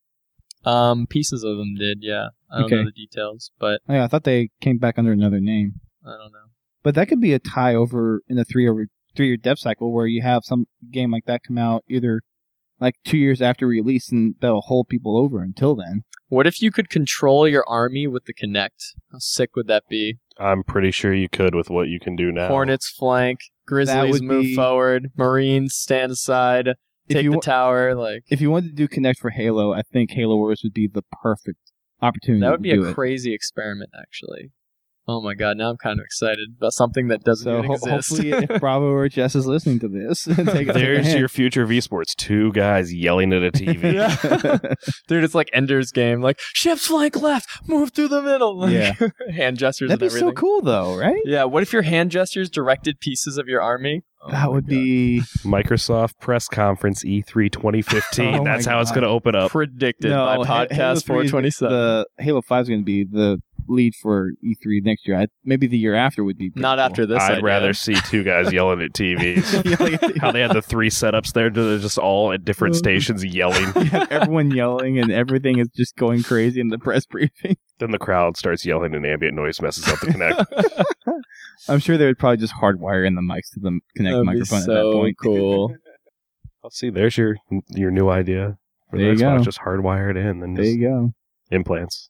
Pieces of them did, yeah. I don't know the details, but I thought they came back under another name. I don't know. But that could be a tie over in a 3-year dev cycle where you have some game like that come out either like 2 years after release, and that'll hold people over until then. What if you could control your army with the Kinect? How sick would that be? I'm pretty sure you could with what you can do now. Hornets flank, Grizzlies move forward, Marines stand aside, take the tower. Like, if you wanted to do Kinect for Halo, I think Halo Wars would be the perfect opportunity. That would be a crazy experiment, actually. Oh my god, now I'm kind of excited about something that doesn't even exist. Hopefully, if Bravo or Jess is listening to this, there's your future of esports. 2 guys yelling at a TV. Yeah. Dude, it's like Ender's Game. Like, ships flank left, move through the middle. Like, yeah. Hand gestures That'd and everything. That'd be so cool, though, right? Yeah, what if your hand gestures directed pieces of your army? That would be... Microsoft press conference E3 2015. That's how it's going to open up. Predicted by Podcast 427. The Halo 5 is going to be the lead for E3 next year. Maybe the year after would be not cool. After this. I'd rather see 2 guys yelling at TVs. How they had the 3 setups there, they're just all at different stations yelling. Yeah, everyone yelling and everything is just going crazy in the press briefing. Then the crowd starts yelling and ambient noise messes up the Kinect. I'm sure they would probably just hardwire in the mics to the Kinect microphone at that point. Cool. I'll see. There's your new idea for the Xbox. Just hardwire it in. Then there you go. Implants.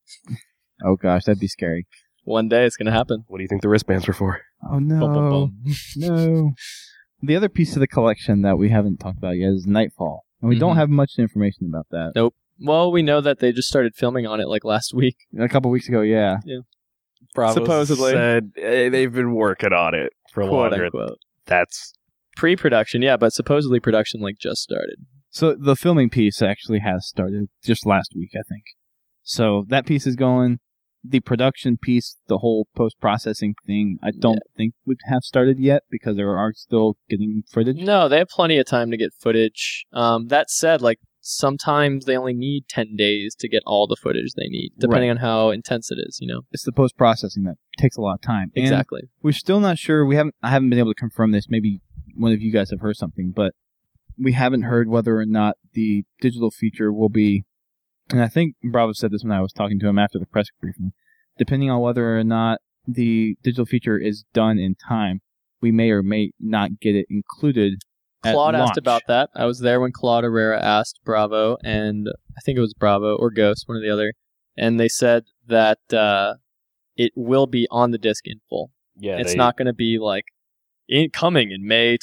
Oh gosh, that'd be scary. One day it's going to happen. What do you think the wristbands were for? Oh no. Bum, bum, bum. No. The other piece of the collection that we haven't talked about yet is Nightfall. And we don't have much information about that. Nope. Well, we know that they just started filming on it like last week. A couple weeks ago, yeah. Bravo supposedly said they've been working on it for longer. Unquote. That's pre-production, yeah, but supposedly production like just started. So the filming piece actually has started just last week, I think. So that piece is going. The production piece, the whole post-processing thing, I don't think would have started yet because they are still getting footage. No, they have plenty of time to get footage. That said, like, sometimes they only need 10 days to get all the footage they need, depending on how intense it is, you know? It's the post-processing that takes a lot of time. Exactly. And we're still not sure. I haven't been able to confirm this. Maybe one of you guys have heard something, but we haven't heard whether or not the digital feature will be, and I think Bravo said this when I was talking to him after the press briefing, depending on whether or not the digital feature is done in time, we may or may not get it included. Claude asked about that. I was there when Claude Herrera asked Bravo, and I think it was Bravo or Ghost, one or the other, and they said that it will be on the disc in full. Yeah, it's not going to be like coming in May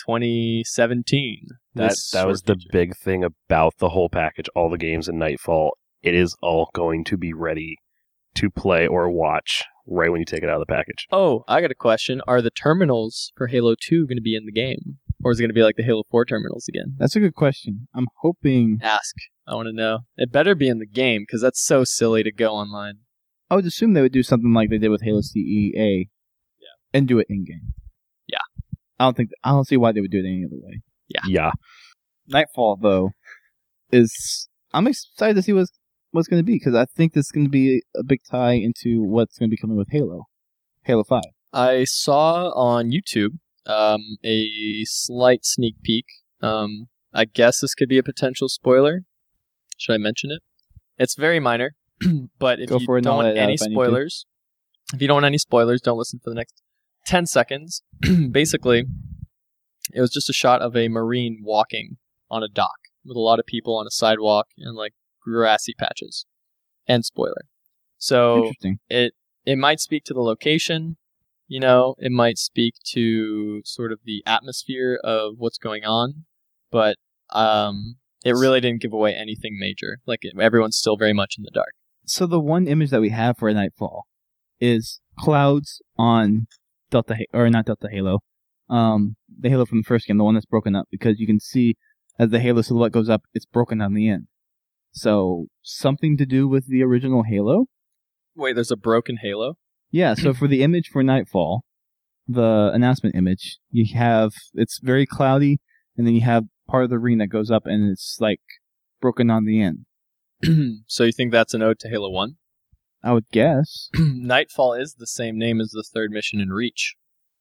2017. That was the big thing about the whole package, all the games in Nightfall. It is all going to be ready to play or watch right when you take it out of the package. Oh, I got a question. Are the terminals for Halo 2 going to be in the game? Or is it going to be like the Halo 4 terminals again? That's a good question. I'm hoping... Ask. I want to know. It better be in the game, because that's so silly to go online. I would assume they would do something like they did with Halo CEA. Yeah. And do it in-game. Yeah. I don't see why they would do it any other way. Yeah. Nightfall, though, I'm excited to see what's going to be, because I think this is going to be a big tie into what's going to be coming with Halo 5. I saw on YouTube a slight sneak peek. I guess this could be a potential spoiler. Should I mention it? It's very minor, but if Go you for it, and don't I'll want edit it out any if I need to. spoilers, if you don't want any spoilers, don't listen for the next 10 seconds. Basically, it was just a shot of a Marine walking on a dock with a lot of people on a sidewalk and like grassy patches. End spoiler. So Interesting. it might speak to the location, you know, it might speak to sort of the atmosphere of what's going on, but it really didn't give away anything major. Like everyone's still very much in the dark. So the one image that we have for Nightfall is clouds on Delta or not Delta Halo, the Halo from the first game, the one that's broken up, because you can see as the Halo silhouette goes up, it's broken on the end. So something to do with the original Halo. Wait, there's a broken Halo? Yeah, so for the image for Nightfall, the announcement image, you have, it's very cloudy, and then you have part of the ring that goes up, and it's like broken on the end. So you think that's an ode to Halo 1? I would guess. Nightfall is the same name as the third mission in Reach.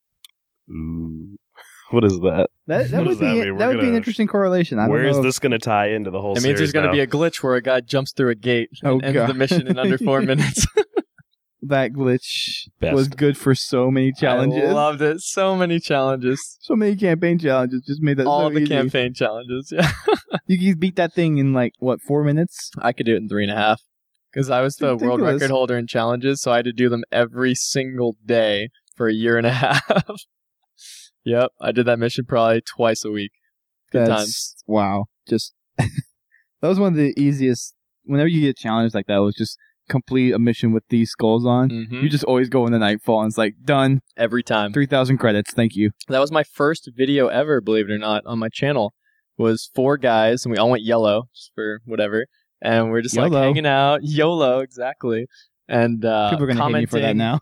Ooh. What is that? That What would does that be mean? that We're would be an gonna- interesting correlation. I don't Where is know. this going to tie into the whole It series means there's going to now? be a glitch where a guy jumps through a gate Oh, and ends the God. mission in under 4 minutes. That glitch Best. was good for so many challenges. I loved it. So many challenges. So many campaign challenges. Just made that All so of the easy. campaign challenges. Yeah, You can beat that thing in like what 4 minutes? I could do it in 3.5 because I was the world Ridiculous. record holder in challenges, so I had to do them every single day for a year and a half. Yep, I did that mission probably twice a week. Good times. Wow. Just that was one of the easiest. Whenever you get a challenge like that, it was just complete a mission with these skulls on. Mhm. You just always go in the Nightfall and it's like done. Every time. 3,000 credits. Thank you. That was my first video ever, believe it or not, on my channel. Was 4 guys, and we all went yellow, just for whatever. And we're just like YOLO. hanging out. YOLO, exactly. And People are gonna hate me for that now.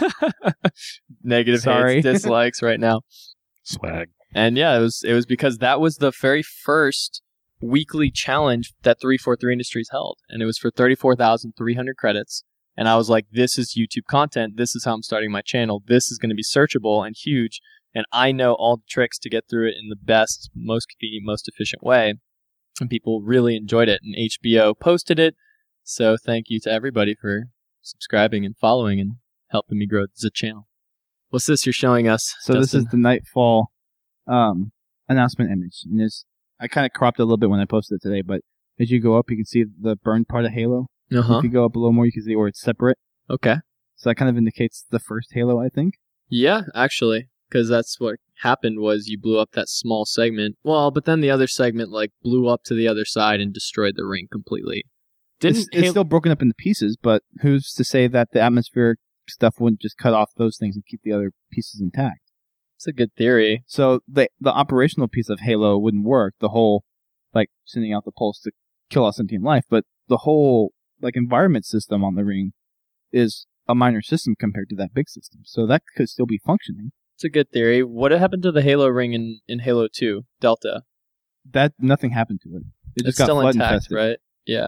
Negative Sorry. hates, dislikes right now. Swag. And yeah, it was because that was the very first weekly challenge that 343 Industries held. And it was for 34,300 credits. And I was like, this is YouTube content. This is how I'm starting my channel. This is going to be searchable and huge. And I know all the tricks to get through it in the best, most convenient, most efficient way. And people really enjoyed it. And HBO posted it. So thank you to everybody for subscribing and following and helping me grow the channel. What's this you're showing us? So this is Dustin? the Nightfall announcement image. And I kind of cropped it a little bit when I posted it today, but as you go up, you can see the burned part of Halo. Uh-huh. If you go up a little more, you can see where it's separate. Okay. So that kind of indicates the first Halo, I think. Yeah, actually, because that's what happened was you blew up that small segment. Well, but then the other segment like blew up to the other side and destroyed the ring completely. It's still broken up into pieces, but who's to say that the atmospheric stuff wouldn't just cut off those things and keep the other pieces intact? It's a good theory. So the operational piece of Halo wouldn't work. The whole like sending out the pulse to kill all sentient life, but the whole like environment system on the ring is a minor system compared to that big system. So that could still be functioning. It's a good theory. What happened to the Halo ring in Halo 2 Delta? That nothing happened to it. It just It's got still flood intact, infested. right? Yeah.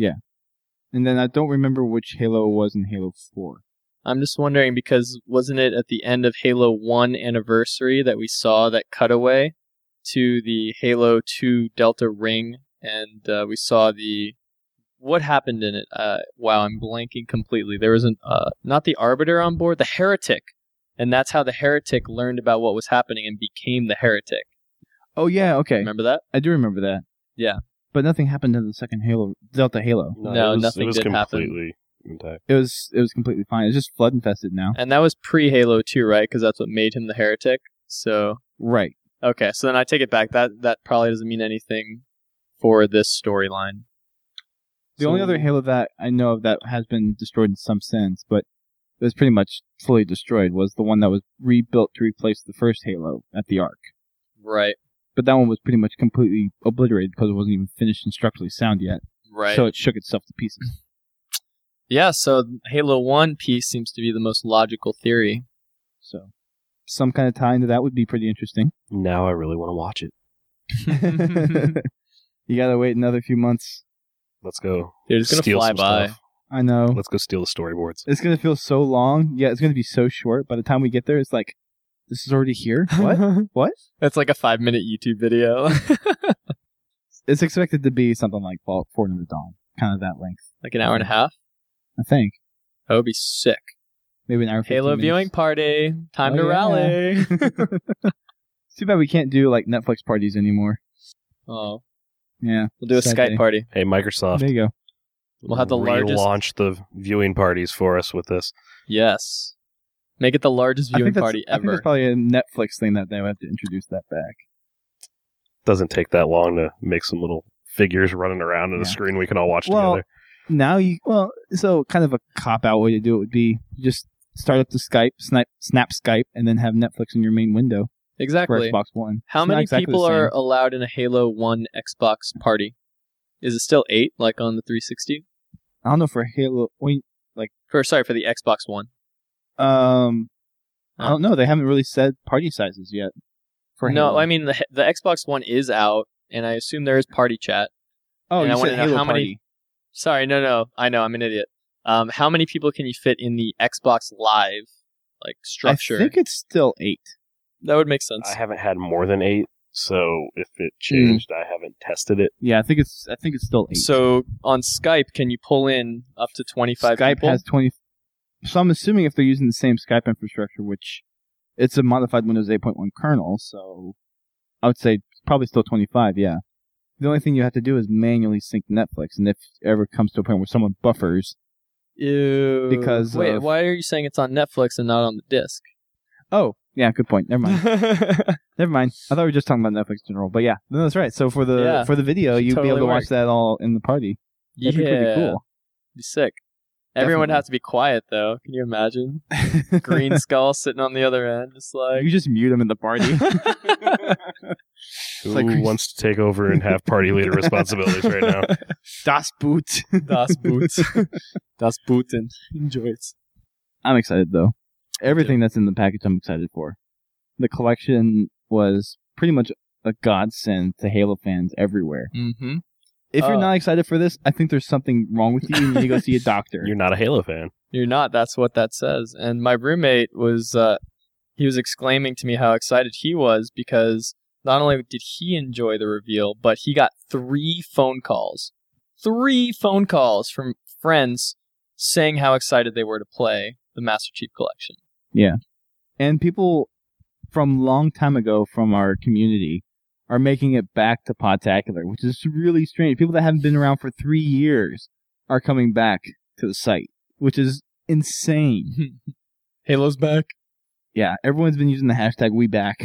And then I don't remember which Halo it was in Halo 4. I'm just wondering because wasn't it at the end of Halo 1 anniversary that we saw that cutaway to the Halo 2 Delta ring, and we saw what happened in it? Wow, I'm blanking completely. There was not the Arbiter on board, the Heretic, and that's how the Heretic learned about what was happening and became the Heretic. Oh yeah, okay. Remember that? I do remember that. Yeah. But nothing happened to the second Halo, Delta Halo. No, nothing it was did happen. completely intact. It was completely fine. It's just flood infested now. And that was pre-Halo 2, right? Because that's what made him the Heretic. So, Right. okay, so then I take it back. That probably doesn't mean anything for this storyline. The only other Halo that I know of that has been destroyed in some sense, but it was pretty much fully destroyed, was the one that was rebuilt to replace the first Halo at the Ark. Right, But that one was pretty much completely obliterated because it wasn't even finished and structurally sound yet. right. So it shook itself to pieces. Yeah, so Halo 1 piece seems to be the most logical theory. So some kind of tie into that would be pretty interesting. Now I really want to watch it. You gotta wait another few months. Let's go. Dude, it's going to Steal fly some by. stuff. I know. Let's go steal the storyboards. It's going to feel so long. Yeah, it's going to be so short. By the time we get there, it's like, this is already here? What? What? That's like a 5-minute YouTube video. It's expected to be something like Fortnite of Dawn. Kind of that length. Like an hour and a half? I think. That would be sick. Maybe an hour and 15 Halo minutes. viewing party. Time to Oh, yeah. rally. It's too bad we can't do like Netflix parties anymore. Oh, Yeah. we'll do a Sad Skype day. party. Hey, Microsoft. There you go. We'll have the largest- Launch the viewing parties for us with this. Yes. Make it the largest viewing party I think ever. that's probably a Netflix thing that they would have to introduce that back. Doesn't take that long to make some little figures running around on a Yeah. screen we can all watch Well, together. Now so kind of a cop-out way to do it would be just start up the Skype, snap Skype, and then have Netflix in your main window for Exactly. Xbox One. How It's not many exactly people the same. are allowed in a Halo 1 Xbox party? Is it still 8, like on the 360? I don't know for Halo. For the Xbox One. I don't know. They haven't really said party sizes yet. For No, Halo. I mean, the Xbox One is out, and I assume there is party chat. oh, and you I wanna said know Halo how many- party. Sorry, no. I know, I'm an idiot. How many people can you fit in the Xbox Live, structure? I think it's still 8. That would make sense. I haven't had more than 8, so if it changed, I haven't tested it. Yeah, I think it's still 8. So on Skype, can you pull in up to 25 Skype people? has 20. So I'm assuming if they're using the same Skype infrastructure, which it's a modified Windows 8.1 kernel, so I would say probably still 25. Yeah. The only thing you have to do is manually sync Netflix, and if it ever comes to a point where someone buffers, Ew. Because Wait, of- why are you saying it's on Netflix and not on the disc? oh yeah, good point. Never mind. Never mind. I thought we were just talking about Netflix in general, but yeah, no, that's right. So for the video, Should you'd be able to totally watch work. that all in the party. That'd be pretty cool. Be sick. Everyone would Definitely. have to be quiet though. Can you imagine? Green Skull sitting on the other end, just like. You just mute them in the party. Who like- wants to take over and have party leader responsibilities right now? Das Boot. Das Boot. Das Booten. Enjoy it. I'm excited though. Everything that's in the package, I'm excited for. The collection was pretty much a godsend to Halo fans everywhere. Mm-hmm. If you're not excited for this, I think there's something wrong with you. You need to go see a doctor. You're not a Halo fan. You're not. That's what that says. And my roommate was, he was exclaiming to me how excited he was because not only did he enjoy the reveal, but he got 3 phone calls. 3 phone calls from friends saying how excited they were to play the Master Chief Collection. Yeah. And people from long time ago from our community are making it back to Podtacular, which is really strange. People that haven't been around for 3 years are coming back to the site, which is insane. Halo's back. Yeah, everyone's been using the hashtag WeBack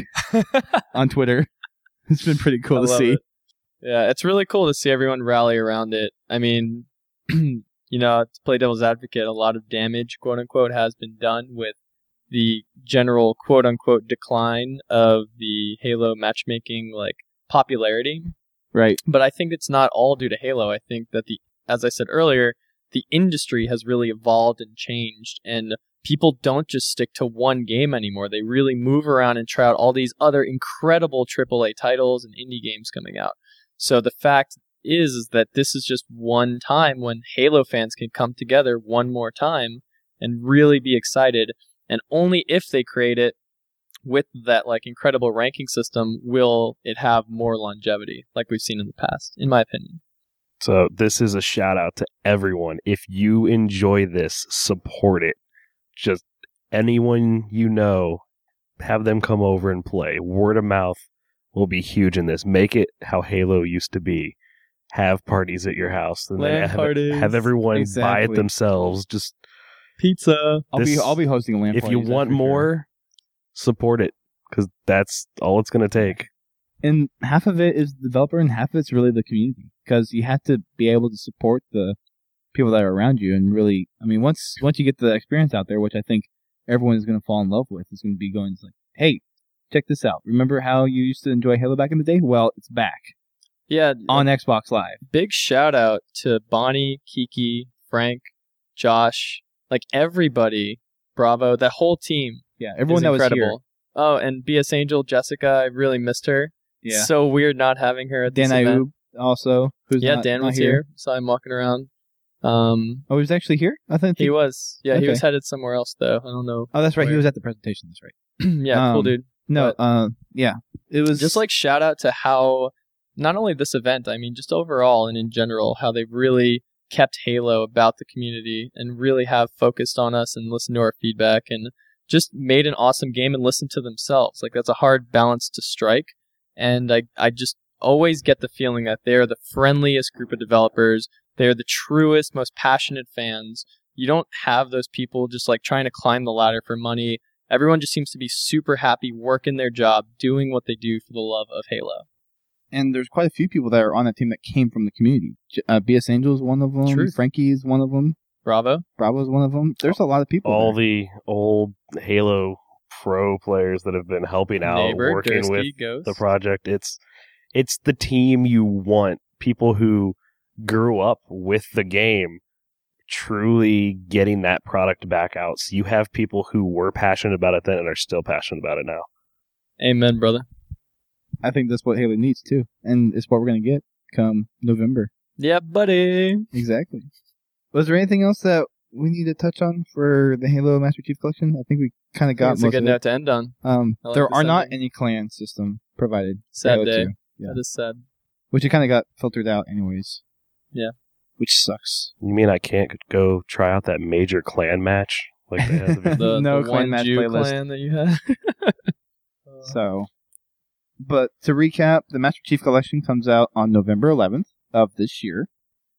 on Twitter. It's been pretty cool I to love see. it. Yeah, it's really cool to see everyone rally around it. I mean, to play devil's advocate, a lot of damage, quote unquote, has been done with the general quote unquote decline of the Halo matchmaking popularity. Right. But I think it's not all due to Halo. I think that as I said earlier, the industry has really evolved and changed, and people don't just stick to one game anymore. They really move around and try out all these other incredible AAA titles and indie games coming out. So the fact is that this is just one time when Halo fans can come together one more time and really be excited. And only if they create it with that incredible ranking system will it have more longevity, like we've seen in the past, in my opinion. So this is a shout out to everyone. If you enjoy this, support it. Just anyone you know, have them come over and play. Word of mouth will be huge in this. Make it how Halo used to be. Have parties at your house. And LAN then parties. have everyone buy it Exactly. themselves. Just Pizza. I'll be hosting a LAN if party, you that's want for sure. more, support it. Because that's all it's going to take. And half of it is the developer and half of it's really the community. Because you have to be able to support the people that are around you and really, I mean, once you get the experience out there, which I think everyone is going to fall in love with, is going to be going hey, check this out. Remember how you used to enjoy Halo back in the day? Well, it's back Yeah. on Xbox Live. Big shout out to Bonnie, Kiki, Frank, Josh, everybody. Bravo. That whole team. Yeah, everyone is that was incredible. Oh, and BS Angel, Jessica, I really missed her. here. Yeah. So weird not having her at Dan this event. Ayub also, who's Yeah, not, Dan not was here. Saw him walking around. Oh, he was actually here? I think He was. Yeah, he Okay. was headed somewhere else, though. I don't know. Oh, that's right. He where. was at the presentation. That's right. Yeah, cool dude. No, yeah. It was Just like shout out to how not only this event, I mean, just overall and in general, how they've really kept Halo about the community and really have focused on us and listened to our feedback and just made an awesome game and listened to themselves. Like, that's a hard balance to strike. And I just always get the feeling that they're the friendliest group of developers. They're the truest, most passionate fans. You don't have those people just like trying to climb the ladder for money. Everyone just seems to be super happy working their job, doing what they do for the love of Halo. and there's quite a few people that are on that team that came from the community. BS Angel is one of them. Truth. Frankie is one of them. Bravo. Bravo is one of them. There's a lot of people. All there. the old Halo Pro players that have been helping out, Neighbor, working Dursky, with Ghost. the project. It's the team you want. People who grew up with the game truly getting that product back out. So you have people who were passionate about it then and are still passionate about it now. Amen, brother. I think that's what Halo needs too, and it's what we're gonna get come November. Yeah, buddy. Exactly. Was there anything else that we need to touch on for the Halo Master Chief Collection? I think we kind of got That's a most good of note it. to end on. I like There the are not sending. any clan system provided. for Sad Halo day. 2. Yeah. That is sad. Which it kind of got filtered out anyways. Yeah. Which sucks. You mean I can't go try out that major clan match? Like they have The, No the clan one match Jew playlist. clan that you had. So, but to recap, the Master Chief Collection comes out on November 11th of this year.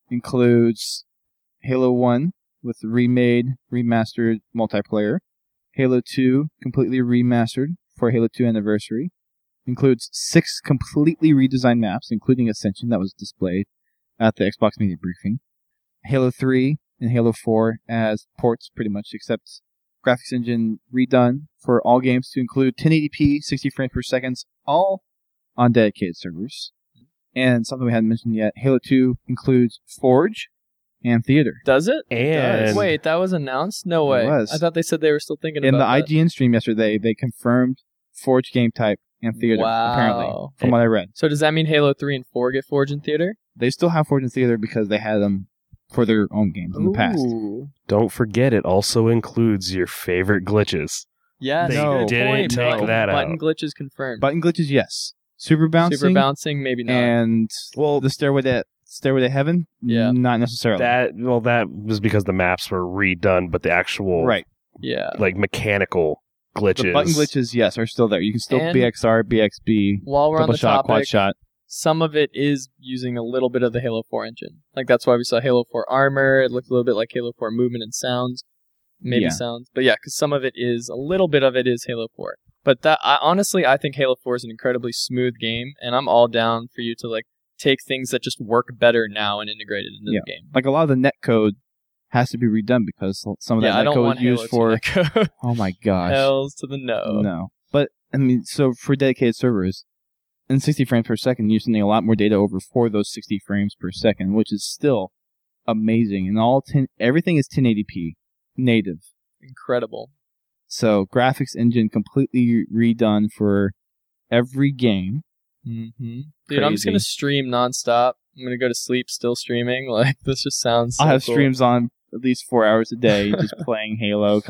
Includes Halo 1 with remade, remastered multiplayer. Halo 2 completely remastered for Halo 2 Anniversary. Includes 6 completely redesigned maps, including Ascension that was displayed at the Xbox Media Briefing. Halo 3 and Halo 4 as ports pretty much, except graphics engine redone for all games to include 1080p, 60 frames per second, all on dedicated servers. And something we hadn't mentioned yet, Halo 2 includes Forge and Theater. Does it? And Wait, that was announced? No way. was. I thought they said they were still thinking In the about that. IGN stream yesterday, they confirmed Forge game type and Theater, Wow. apparently, from what I read. So does that mean Halo 3 and 4 get Forge in theater? They still have Forge and Theater because they had them for their own games in the past. Ooh. don't forget it also includes your favorite glitches. Yes, They good didn't point. take Button- that Button out. glitches confirmed. Button glitches, yes. Super bouncing, Super bouncing, maybe not. and Well, the Stairway to Heaven, Yeah. not necessarily. that was because the maps were redone, but the actual Right. Yeah. like mechanical glitches. The button glitches, yes, are still there. You can still And BXR, BXB, While we're on double the shot, quad topic, shot. some of it is using a little bit of the Halo 4 engine. Like, that's why we saw Halo 4 armor. It looked a little bit like Halo 4 movement and sounds. Maybe Yeah. sounds. But yeah, because some of it is, a little bit of it is Halo 4. But honestly, I think Halo 4 is an incredibly smooth game, and I'm all down for you to, like, take things that just work better now and integrate it into Yeah. the game. Like a lot of the net code has to be redone because some of that Yeah, I net don't code want is used Halo for. 2 netcode. Oh my gosh. Hells to the no. No. But, I mean, so for dedicated servers, in 60 frames per second, you're sending a lot more data over for those 60 frames per second, which is still amazing. And everything is 1080p native. Incredible. So graphics engine completely redone for every game. Mm-hmm. Dude, I'm just Crazy. gonna stream nonstop. I'm gonna go to sleep still streaming. Like, this just sounds so I'll have cool. streams on at least 4 hours a day just playing Halo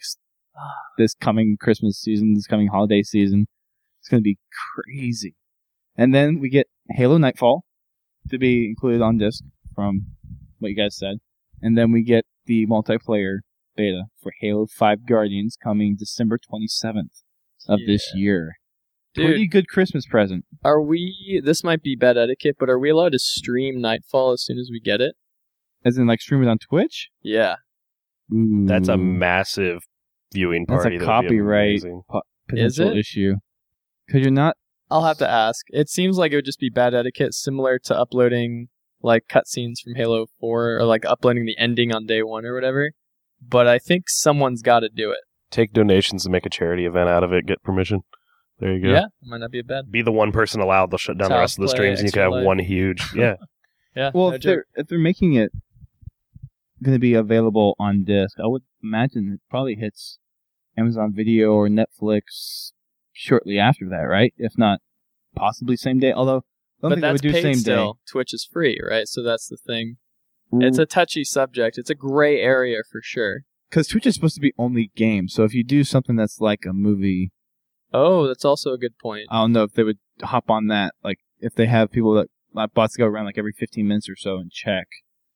this coming Christmas season, this coming holiday season. It's going to be crazy. And then we get Halo Nightfall to be included on disc from what you guys said. And then we get the multiplayer beta for Halo 5 Guardians coming December 27th of this year. Dude, Pretty good Christmas present. are we, this might be bad etiquette, but are we allowed to stream Nightfall as soon as we get it? As in, like, stream it on Twitch? Yeah. Ooh. That's a massive viewing That's party. a That'd be copyright amazing. potential it? issue. Because you're not... I'll have to ask. It seems like it would just be bad etiquette, similar to uploading, like, cutscenes from Halo 4, or, like, uploading the ending on day 1 or whatever. But I think someone's got to do it. Take donations and make a charity event out of it. Get permission. There you go. Yeah, it might not be a bad. Be the one person allowed. They'll shut down the Child rest of the play, streams, and you can have extra life. one huge. Yeah. Yeah. Well, no if joke. they're making it going to be available on disc, I would imagine it probably hits Amazon Video or Netflix shortly after that, right? If not, possibly same day. Although I don't But think they that's would do paid same still. day. Twitch is free, right? So that's the thing. It's a touchy subject. It's a gray area for sure. Because Twitch is supposed to be only games, so if you do something that's like a movie, Oh, that's also a good point. I don't know if they would hop on that. Like if they have people that bots go around like every 15 minutes or so and check.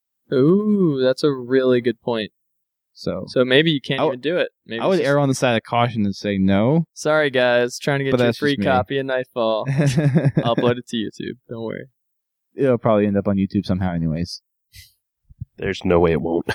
Ooh, that's a really good point. So So maybe you can't I even do it. Maybe I would it's just- err on the side of caution and say no. Sorry, guys. Trying to get But you a that's free just me. copy of Nightfall. I'll upload it to YouTube. Don't worry. It'll probably end up on YouTube somehow, anyways. There's no way it won't.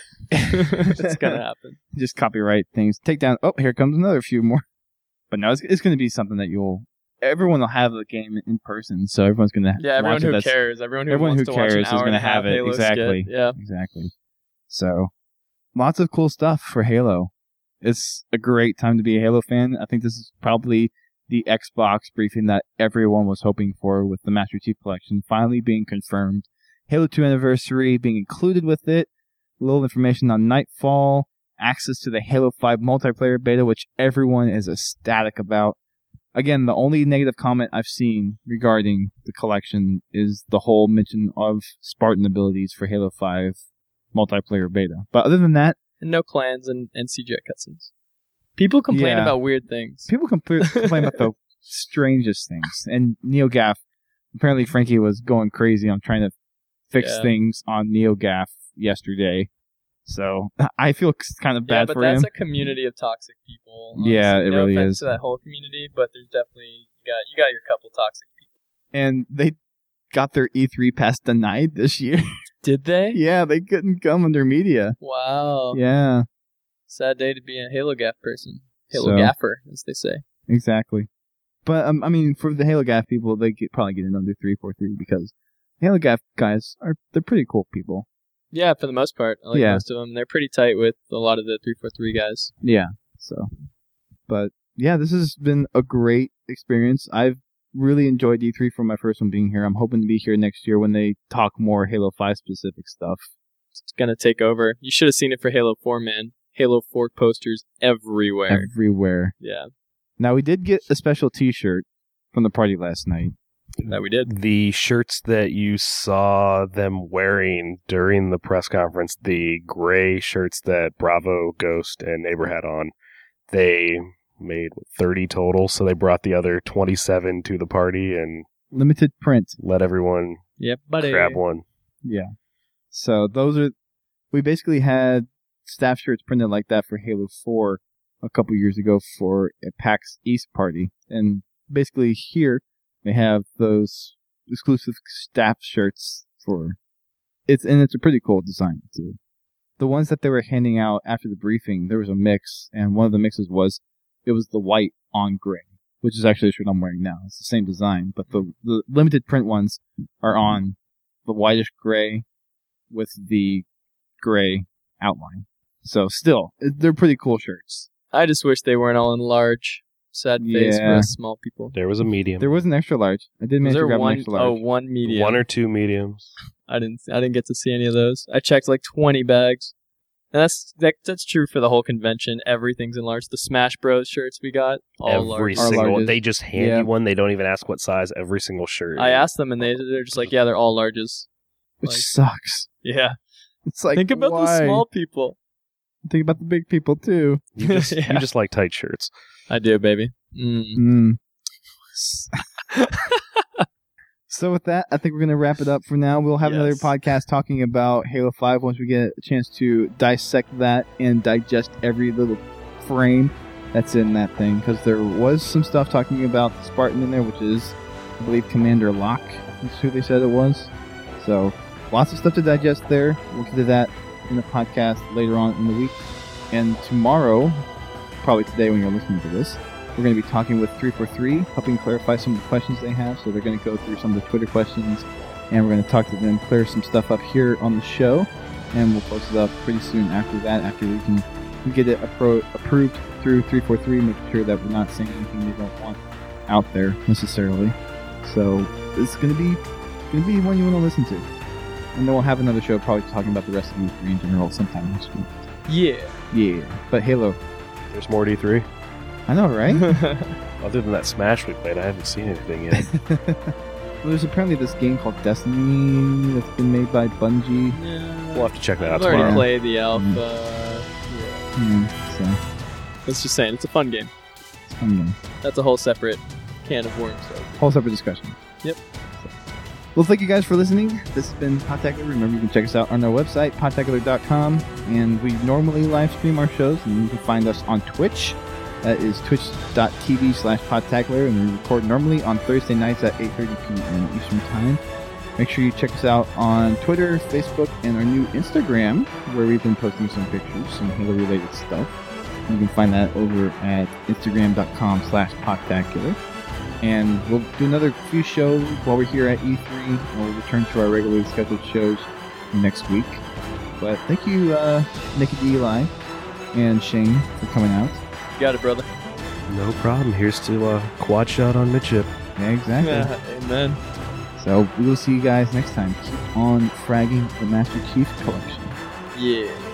It's going to happen. Just copyright things. Take down. Oh, here comes another few more. But no, it's going to be something that everyone will have the game in person, so everyone's going to Yeah, everyone watch it. who That's- cares. Everyone who everyone wants who to watch cares an is hour gonna and a half have it. Halo Exactly. skit. Yeah. Exactly. So, lots of cool stuff for Halo. It's a great time to be a Halo fan. I think this is probably the Xbox briefing that everyone was hoping for, with the Master Chief Collection finally being confirmed. Halo 2 Anniversary being included with it. A little information on Nightfall. Access to the Halo 5 multiplayer beta, which everyone is ecstatic about. Again, the only negative comment I've seen regarding the collection is the whole mention of Spartan abilities for Halo 5 multiplayer beta. But other than that, And no clans and CJ cutscenes. People complain Yeah. about weird things. people complain about the strangest things. And NeoGAF, apparently Frankie was going crazy on trying to fix Yeah. things on NeoGAF yesterday. So I feel kind of Yeah, bad but for that's him. a community of toxic people. Yeah, honestly. it no really offense is. to that whole community, but there's definitely you got your couple toxic people. And they got their E3 pass denied this year. Did they? Yeah, they couldn't come under media. Wow. Yeah, Sad day to be a Halo Gaff person. Halo So- Gaffer, as they say. exactly. But I mean, for the Halo Gaff people, they probably get in under 343 because Halo Gaff guys they're pretty cool people. Yeah, for the most part. I like Yeah. most of them. They're pretty tight with a lot of the 343 guys. Yeah. So, but yeah, this has been a great experience. I've really enjoyed E3 for my first one being here. I'm hoping to be here next year when they talk more Halo 5 specific stuff. It's gonna take over. You should have seen it for Halo 4, man. Halo 4 posters everywhere. Everywhere. Yeah, Now, we did get a special T-shirt from the party last night. that we did. The shirts that you saw them wearing during the press conference, the gray shirts that Bravo, Ghost, and Neighbor had on, they made 30 total, so they brought the other 27 to the party and Limited print. let everyone Yep, buddy. grab one. Yeah. So we basically had staff shirts printed like that for Halo 4 a couple years ago for a PAX East party. And basically here they have those exclusive staff shirts it's a pretty cool design too. The ones that they were handing out after the briefing, there was a mix, and one of the mixes was the white on gray, which is actually the shirt I'm wearing now. It's the same design, but the limited print ones are on the whitish gray with the gray outline. So still, they're pretty cool shirts. I just wish they weren't all in large. Sad face for Yeah. us small people. There was a medium. There was an extra large. I did Was manage to there grab one? an extra large. One medium. One or two mediums. I didn't get to see any of those. I checked like 20 bags. And that's true for the whole convention. Everything's in large. The Smash Bros shirts we got, all Every large. Our single one. largest. They just hand Yeah. you one. They don't even ask what size. Every single shirt. I asked them and they're just like, yeah, they're all larges. Which like- sucks. Yeah. It's like, Think about why? the small people. Think about the big people too. You just, Yeah. you just like tight shirts. I do, baby. Mm. So with that, I think we're going to wrap it up for now. We'll have another Yes. podcast talking about Halo 5 once we get a chance to dissect that and digest every little frame that's in that thing. Because there was some stuff talking about the Spartan in there, which is, I believe, Commander Locke is who they said it was. So lots of stuff to digest there. We'll get to that in the podcast later on in the week. And tomorrow, probably today when you're listening to this, we're going to be talking with 343, helping clarify some of the questions they have. So they're going to go through some of the Twitter questions, and we're going to talk to them, clear some stuff up here on the show, and we'll post it up pretty soon after that, after we can get it approved through 343, making sure that we're not saying anything they don't want out there necessarily. So it's going to be one you want to listen to. And then we'll have another show probably talking about the rest of E3 in general sometime next week. Yeah. Yeah, but Halo. There's more D3. I know, right? Other than that Smash we played, I haven't seen anything yet. There's apparently this game called Destiny that's been made by Bungie. Yeah. We'll have to check that out I've already tomorrow. played the alpha. So, That's just saying, it's a fun game. it's a fun game. That's a whole separate can of worms. So. Whole separate discussion. Yep. Well, thank you guys for listening. This has been Podtacular. Remember, you can check us out on our website, podtacular.com, and we normally live stream our shows, and you can find us on Twitch. That is twitch.tv/podtacular, and we record normally on Thursday nights at 8:30 p.m. Eastern Time. Make sure you check us out on Twitter, Facebook, and our new Instagram, where we've been posting some pictures, some Halo-related stuff. You can find that over at instagram.com/podtacular. And we'll do another few shows while we're here at E3. We'll return to our regularly scheduled shows next week. But thank you, Nick and Eli and Shane, for coming out. You got it, brother. No problem. Here's to quad shot on midship. Yeah, exactly. Amen. So we will see you guys next time. Keep on fragging the Master Chief Collection. Yeah.